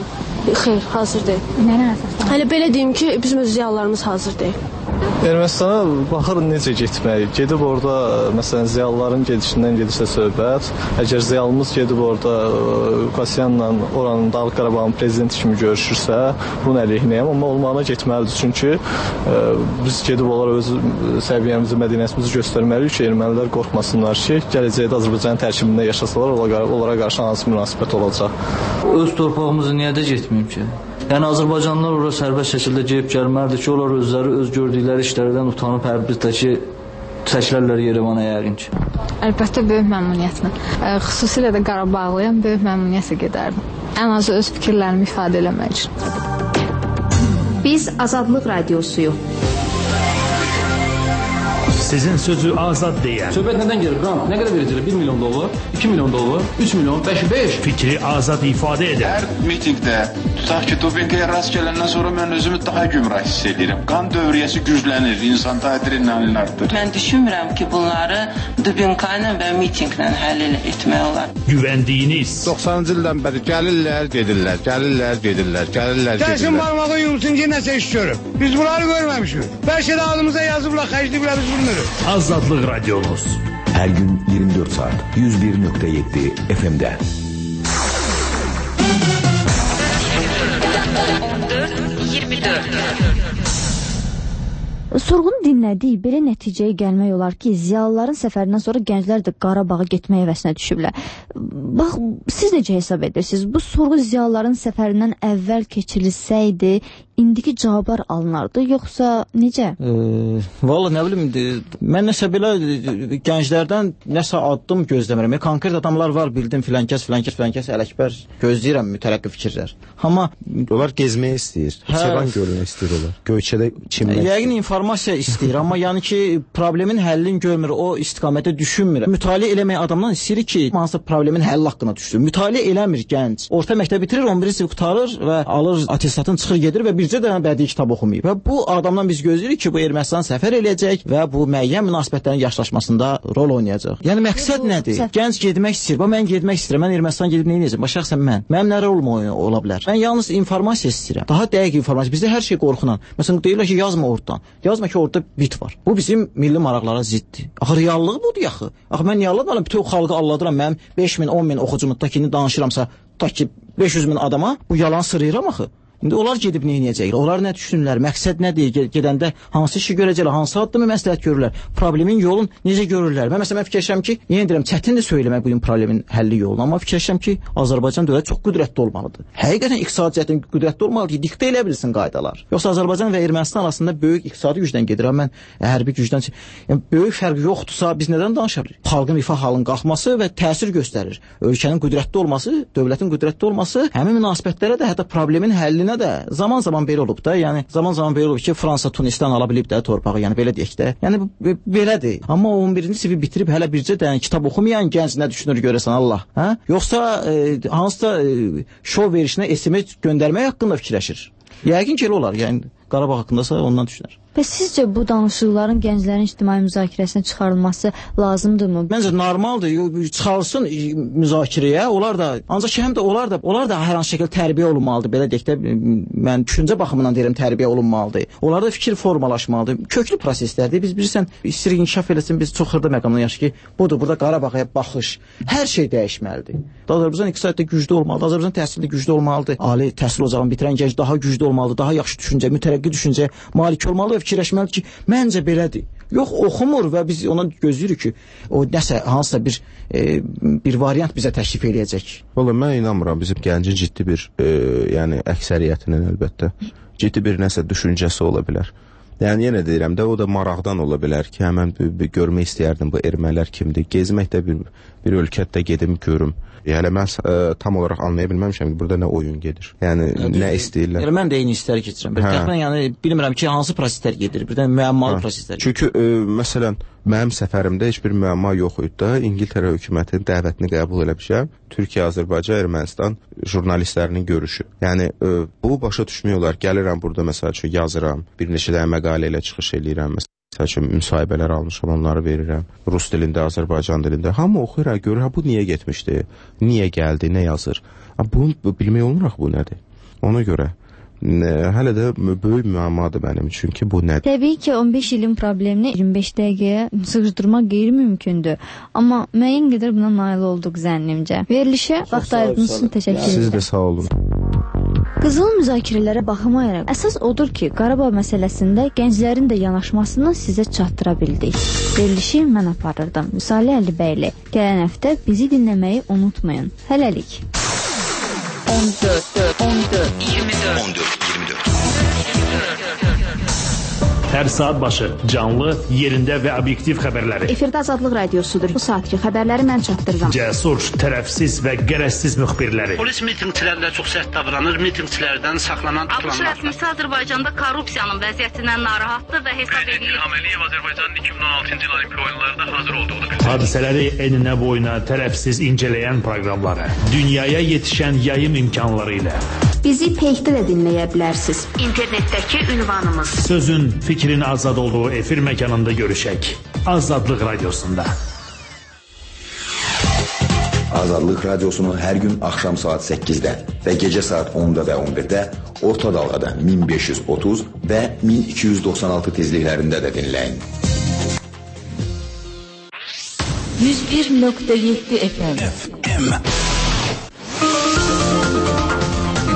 Xeyr, hazır deyil. Nəylə əsaslanır? Hələ belə deyim ki, bizim öz ziyalılarımız hazır deyil. Ermənistana baxır necə getmək. Gedib orada məsələn ziyalıların gedişindən gedirsə söhbət. Əgər ziyalımız gedib orada Qasyanla oranın Dağlıq Qarabağın prezidenti kimi görüşürsə, bunun əleyhinəyəm, amma olmağına getməlidir. Çünki biz gedib onlara öz səviyyəmizi, mədəniyyətimizi göstərməliyik ki, ermənilər qorxmasınlar ki, gələcəkdə Azərbaycanın tərkibində yaşasalar, onlara qarşı hansı münasibət olacaq. Öz torpağımızı niyə də getməyim ki? Yəni Azərbaycanlılar ora sərbəst şəkildə gəlib gəlməlidir ki, onlar özləri öz gördükləri işlərdən utanıb hər birdəki çəkilərlər Yerevana yəqin ki. Əlbəttə böyük məmnuniyyətlə. Xüsusilə də Qarabağlıyam, böyük məmnuniyyətlə gedərdim. Ən azı öz fikirlərimi ifadə eləmək üçün. Biz Azadlıq Radiosuyuq. Sizin sözü azad deyən. Söhbət nədən gelir? Qrant nə qədər verəcəklər? 1 milyon dollar, 2 milyon dollar, 3 milyon, 5. Fikri azad ifadə edən. Hər mitingdə tutaq ki, dopinqaya rast gələndən sonra mən özümü daha gümrah hiss edirəm. Qan dövriyyəsi güclənir, insanda adrenalin artır. Mən düşünmürəm ki, bunları dopinqla və mitinqlə həll etmək olar. Güvəndiyiniz 90-cı ildən bəri gəlirlər, gedirlər, gəlirlər, gedirlər, gəlirlər, gedirlər. Gəlsin barmağı yumsun ki, nəsə iş görüb. Biz bunları görməmişik. Bəlkə də adımıza yazıblar, xərcləyiblər, biz bilmirik. Azadlıq Radiomuz. Hər gün 24 saat 101.7 FM-də. 14-24 Sorğunu dinlədik, belə nəticəyə gəlmək olar ki, ziyalıların səfərindən sonra gənclər də Qarabağa getmək həvəsinə düşüblər. Bax, siz necə hesab edirsiniz? Bu sorğu ziyalıların səfərindən əvvəl keçirilsəydi, indiki cavablar alınardı, yoxsa necə? Valla nə bilim, mən nəsə belə gənclərdən nəsə addım gözləmirəm. Konkret adamlar var, bildim, filankəs, Ələkbər gözləyirəm, mütərəqqi fikirlər. Amma onlar gezmək istəyir, Sevan gölünü istəyirlər, Göyçədə çimmək. Yəqin informasiya istəyir, amma yəni ki, problemin həllini görmür, o istiqamətə düşünmür. Mütaliə eləmək adamdan istəyir ki, hansısa problemin həlli haqqında düşünür. Mütaliə eləmir gənc. Orta məktəb bitirir, 11-ci sinif qurtarır və alır atestatını, çıxır gedir və bircə də bədii kitab oxumayıb. Və bu adamdan biz gözləyirik ki, bu Ermənistan səfər eləyəcək və bu müəyyən münasibətlərin yaşlaşmasında rol oynayacaq. Yəni məqsəd nədir? Gənc getmək istəyir. Mən getmək istəyirəm. Mən Ermənistan gedib nə edəcəm? Şəxsən mənim nə rolum ola bilər? Mən yalnız informasiya istəyirəm. Daha dəqiq informasiya. Bizdə hər şey qorxunan. Məsələn, deyirlər ki, yazma oradan. Yazma ki, orada bit var. Bu bizim milli maraqlara ziddir. Axı reallığı budur axı. Axı mən reallıqla bütün xalqı alladıram. Mənim 5000, 10000 oxucumdakini danışıramsa, tutaq ki 500.000 adama bu yalan sırayıram axı. İndi onlar gedib nə edəcəklər? Onlar nə düşünürlər? Məqsəd nədir? Gedəndə hansı işi görəcəklər? Hansı addımı məsləhət görürlər? Problemin yolun necə görürlər? Mən məsələn fikirləşirəm ki, yenə deyirəm, çətindir söyləmək bu gün problemin həlli yolunu, amma fikirləşirəm ki, Azərbaycan dövləti çox qüdrətli olmalıdır. Həqiqətən iqtisadi cəhətdən qüdrətli olmalıdır ki, diktə eləyə bilsin qaydalar. Yoxsa Azərbaycan və Ermənistan arasında böyük iqtisadi gücdən gedir. Mən hərbi gücdən, yəni böyük fərq yoxdursa biz nədən danışa bilərik? Xalqın rifah halının qalxması və təsir göstərir. Ölkənin qüdrətli olması, dövlətin qüdrətli olması həmin münasibətlərə də, hətta problemin həllinə də zaman belə olub da, yəni zaman belə olub ki, Fransa Tunisdən ala bilib də torpağı, yəni belə deyək də. Yəni belədir. Amma 11-ci sinfi bitirib hələ bircə də kitab oxumayan gənc nə düşünür görəsən Allah, hə? Yoxsa hansısa şov verişinə SMS göndərmək haqqında fikirləşir. Yəqin ki, elə olar. Yəni Qarabağ haqqındasa ondan düşünər. Və sizcə bu danışıqların gənclərin ictimai müzakirəsinə çıxarılması lazımdırmı? Məncə normaldır. Çıxarılsın müzakirəyə. Onlar da, ancaq həm də onlar da hər hansı şəkildə tərbiyə olunmalıdır. Belə deyək də, mən düşüncə baxımından deyirəm, tərbiyə olunmalıdır. Onlar da fikir formalaşmalıdır. Köklü proseslərdir. Biz bilirsən, istəyirik inkişaf eləsin, biz çox xırda məqamdan yaşayıq ki, budur, burada Qarabağa baxış. Hər şey dəyişməlidir. Azərbaycan iqtisadiyyatda güclü olmalıdır. Azərbaycan təhsildə güclü olmalıdır. Ali təhsil ocağını bitirən gənc daha güclü olmalıdır. Daha yaxşı düşüncə, mütərəqqi düşüncə malik olmalı və fikirləşməlidir ki, məncə belədir. Yox, oxumur və biz ona gözləyirik ki, o nəsə, hansısa bir variant bizə təklif eləyəcək. Vallahi mən inanmıram, bizim gəncin ciddi bir, yəni əksəriyyətinin əlbəttə, ciddi bir nəsə düşüncəsi ola bilər. Yəni yenə deyirəm də, o da maraqdan ola bilər ki, həmən görmək istəyərdim bu ermənilər kimdir, gezməkdə bir ölkədə gedim görüm. Yəni mən tam olaraq anlaya bilməmişəm ki, burada nə oyun gedir. Yəni nə istəyirlər. Yəni mən də eyni hissləri keçirəm. Təxminən yəni bilmirəm ki, hansı proseslər gedir. Birdən müəmmalı proseslər. Çünki məsələn mənim səfərimdə heç bir müəmma yox idi da. İngiltərə hökumətinin dəvətini qəbul eləmişəm. Türkiyə, Azərbaycan, Ermənistan jurnalistlərinin görüşü. Yəni bu başa düşmək olar. Gəlirəm burada məsəl üçün yazıram, bir neçə dənə məqalə ilə çıxış eləyirəm. Məsəl üçün müsahibələr almışam, onları verirəm. Rus dilində, Azərbaycan dilində. Hamı oxuyur, görür, bu niyə getmişdi, niyə gəldi, nə yazır. Bunu bilmək olmur axı, bu nədir? Ona görə hələ də böyük müəmmadır mənim üçün ki, bu nədir? Təbii ki, 15 ilin problemini 25 dəqiqəyə sığışdırmaq qeyri-mümkündür. Amma müəyyən qədər buna nail olduq zənnimcə. Verilişə vaxt ayırdığınız üçün təşəkkür edirəm. Siz də sağ olun. Qızıl müzakirələrə baxmayaraq, əsas odur ki, Qarabağ məsələsində gənclərin də yanaşmasını sizə çatdıra bildik. Verilişi mən aparırdım. Müsalə Əlibəyli. Gələn həftə bizi dinləməyi unutmayın. Hələlik. 14-24 Hər saat başı canlı, yerində və obyektiv xəbərləri. Efirdə Azadlıq Radiosudur. Bu saatki xəbərləri mən çatdırıram. Cəsur, tərəfsiz və qərəzsiz müxbirləri. Polis mitinqçilərlə çox sərt davranır, mitinqçilərdən saxlanan ABŞ rəsmisi Azərbaycanda korrupsiyanın vəziyyətindən narahatdır və hesab edir. İlham Əliyev Azərbaycanın 2016-cı il Olimpiya oyunlarında hazır olduğunu bildirdi. Hadisələri eninə boyuna tərəfsiz incələyən proqramları, dünyaya yetişən yayım imkanları ilə. Bizi Peykdə də dinləyə bilərsiniz. İnternetdəki ünvanımız. Sözün, fikrin azad olduğu efir məkanında görüşək. Azadlıq Radiosunda. Azadlıq Radiosunu hər gün axşam saat 8-də və gecə saat 10-da və 11-də orta dalğada 1530 və 1296 tezliklərində də dinləyin. 101.7 FM.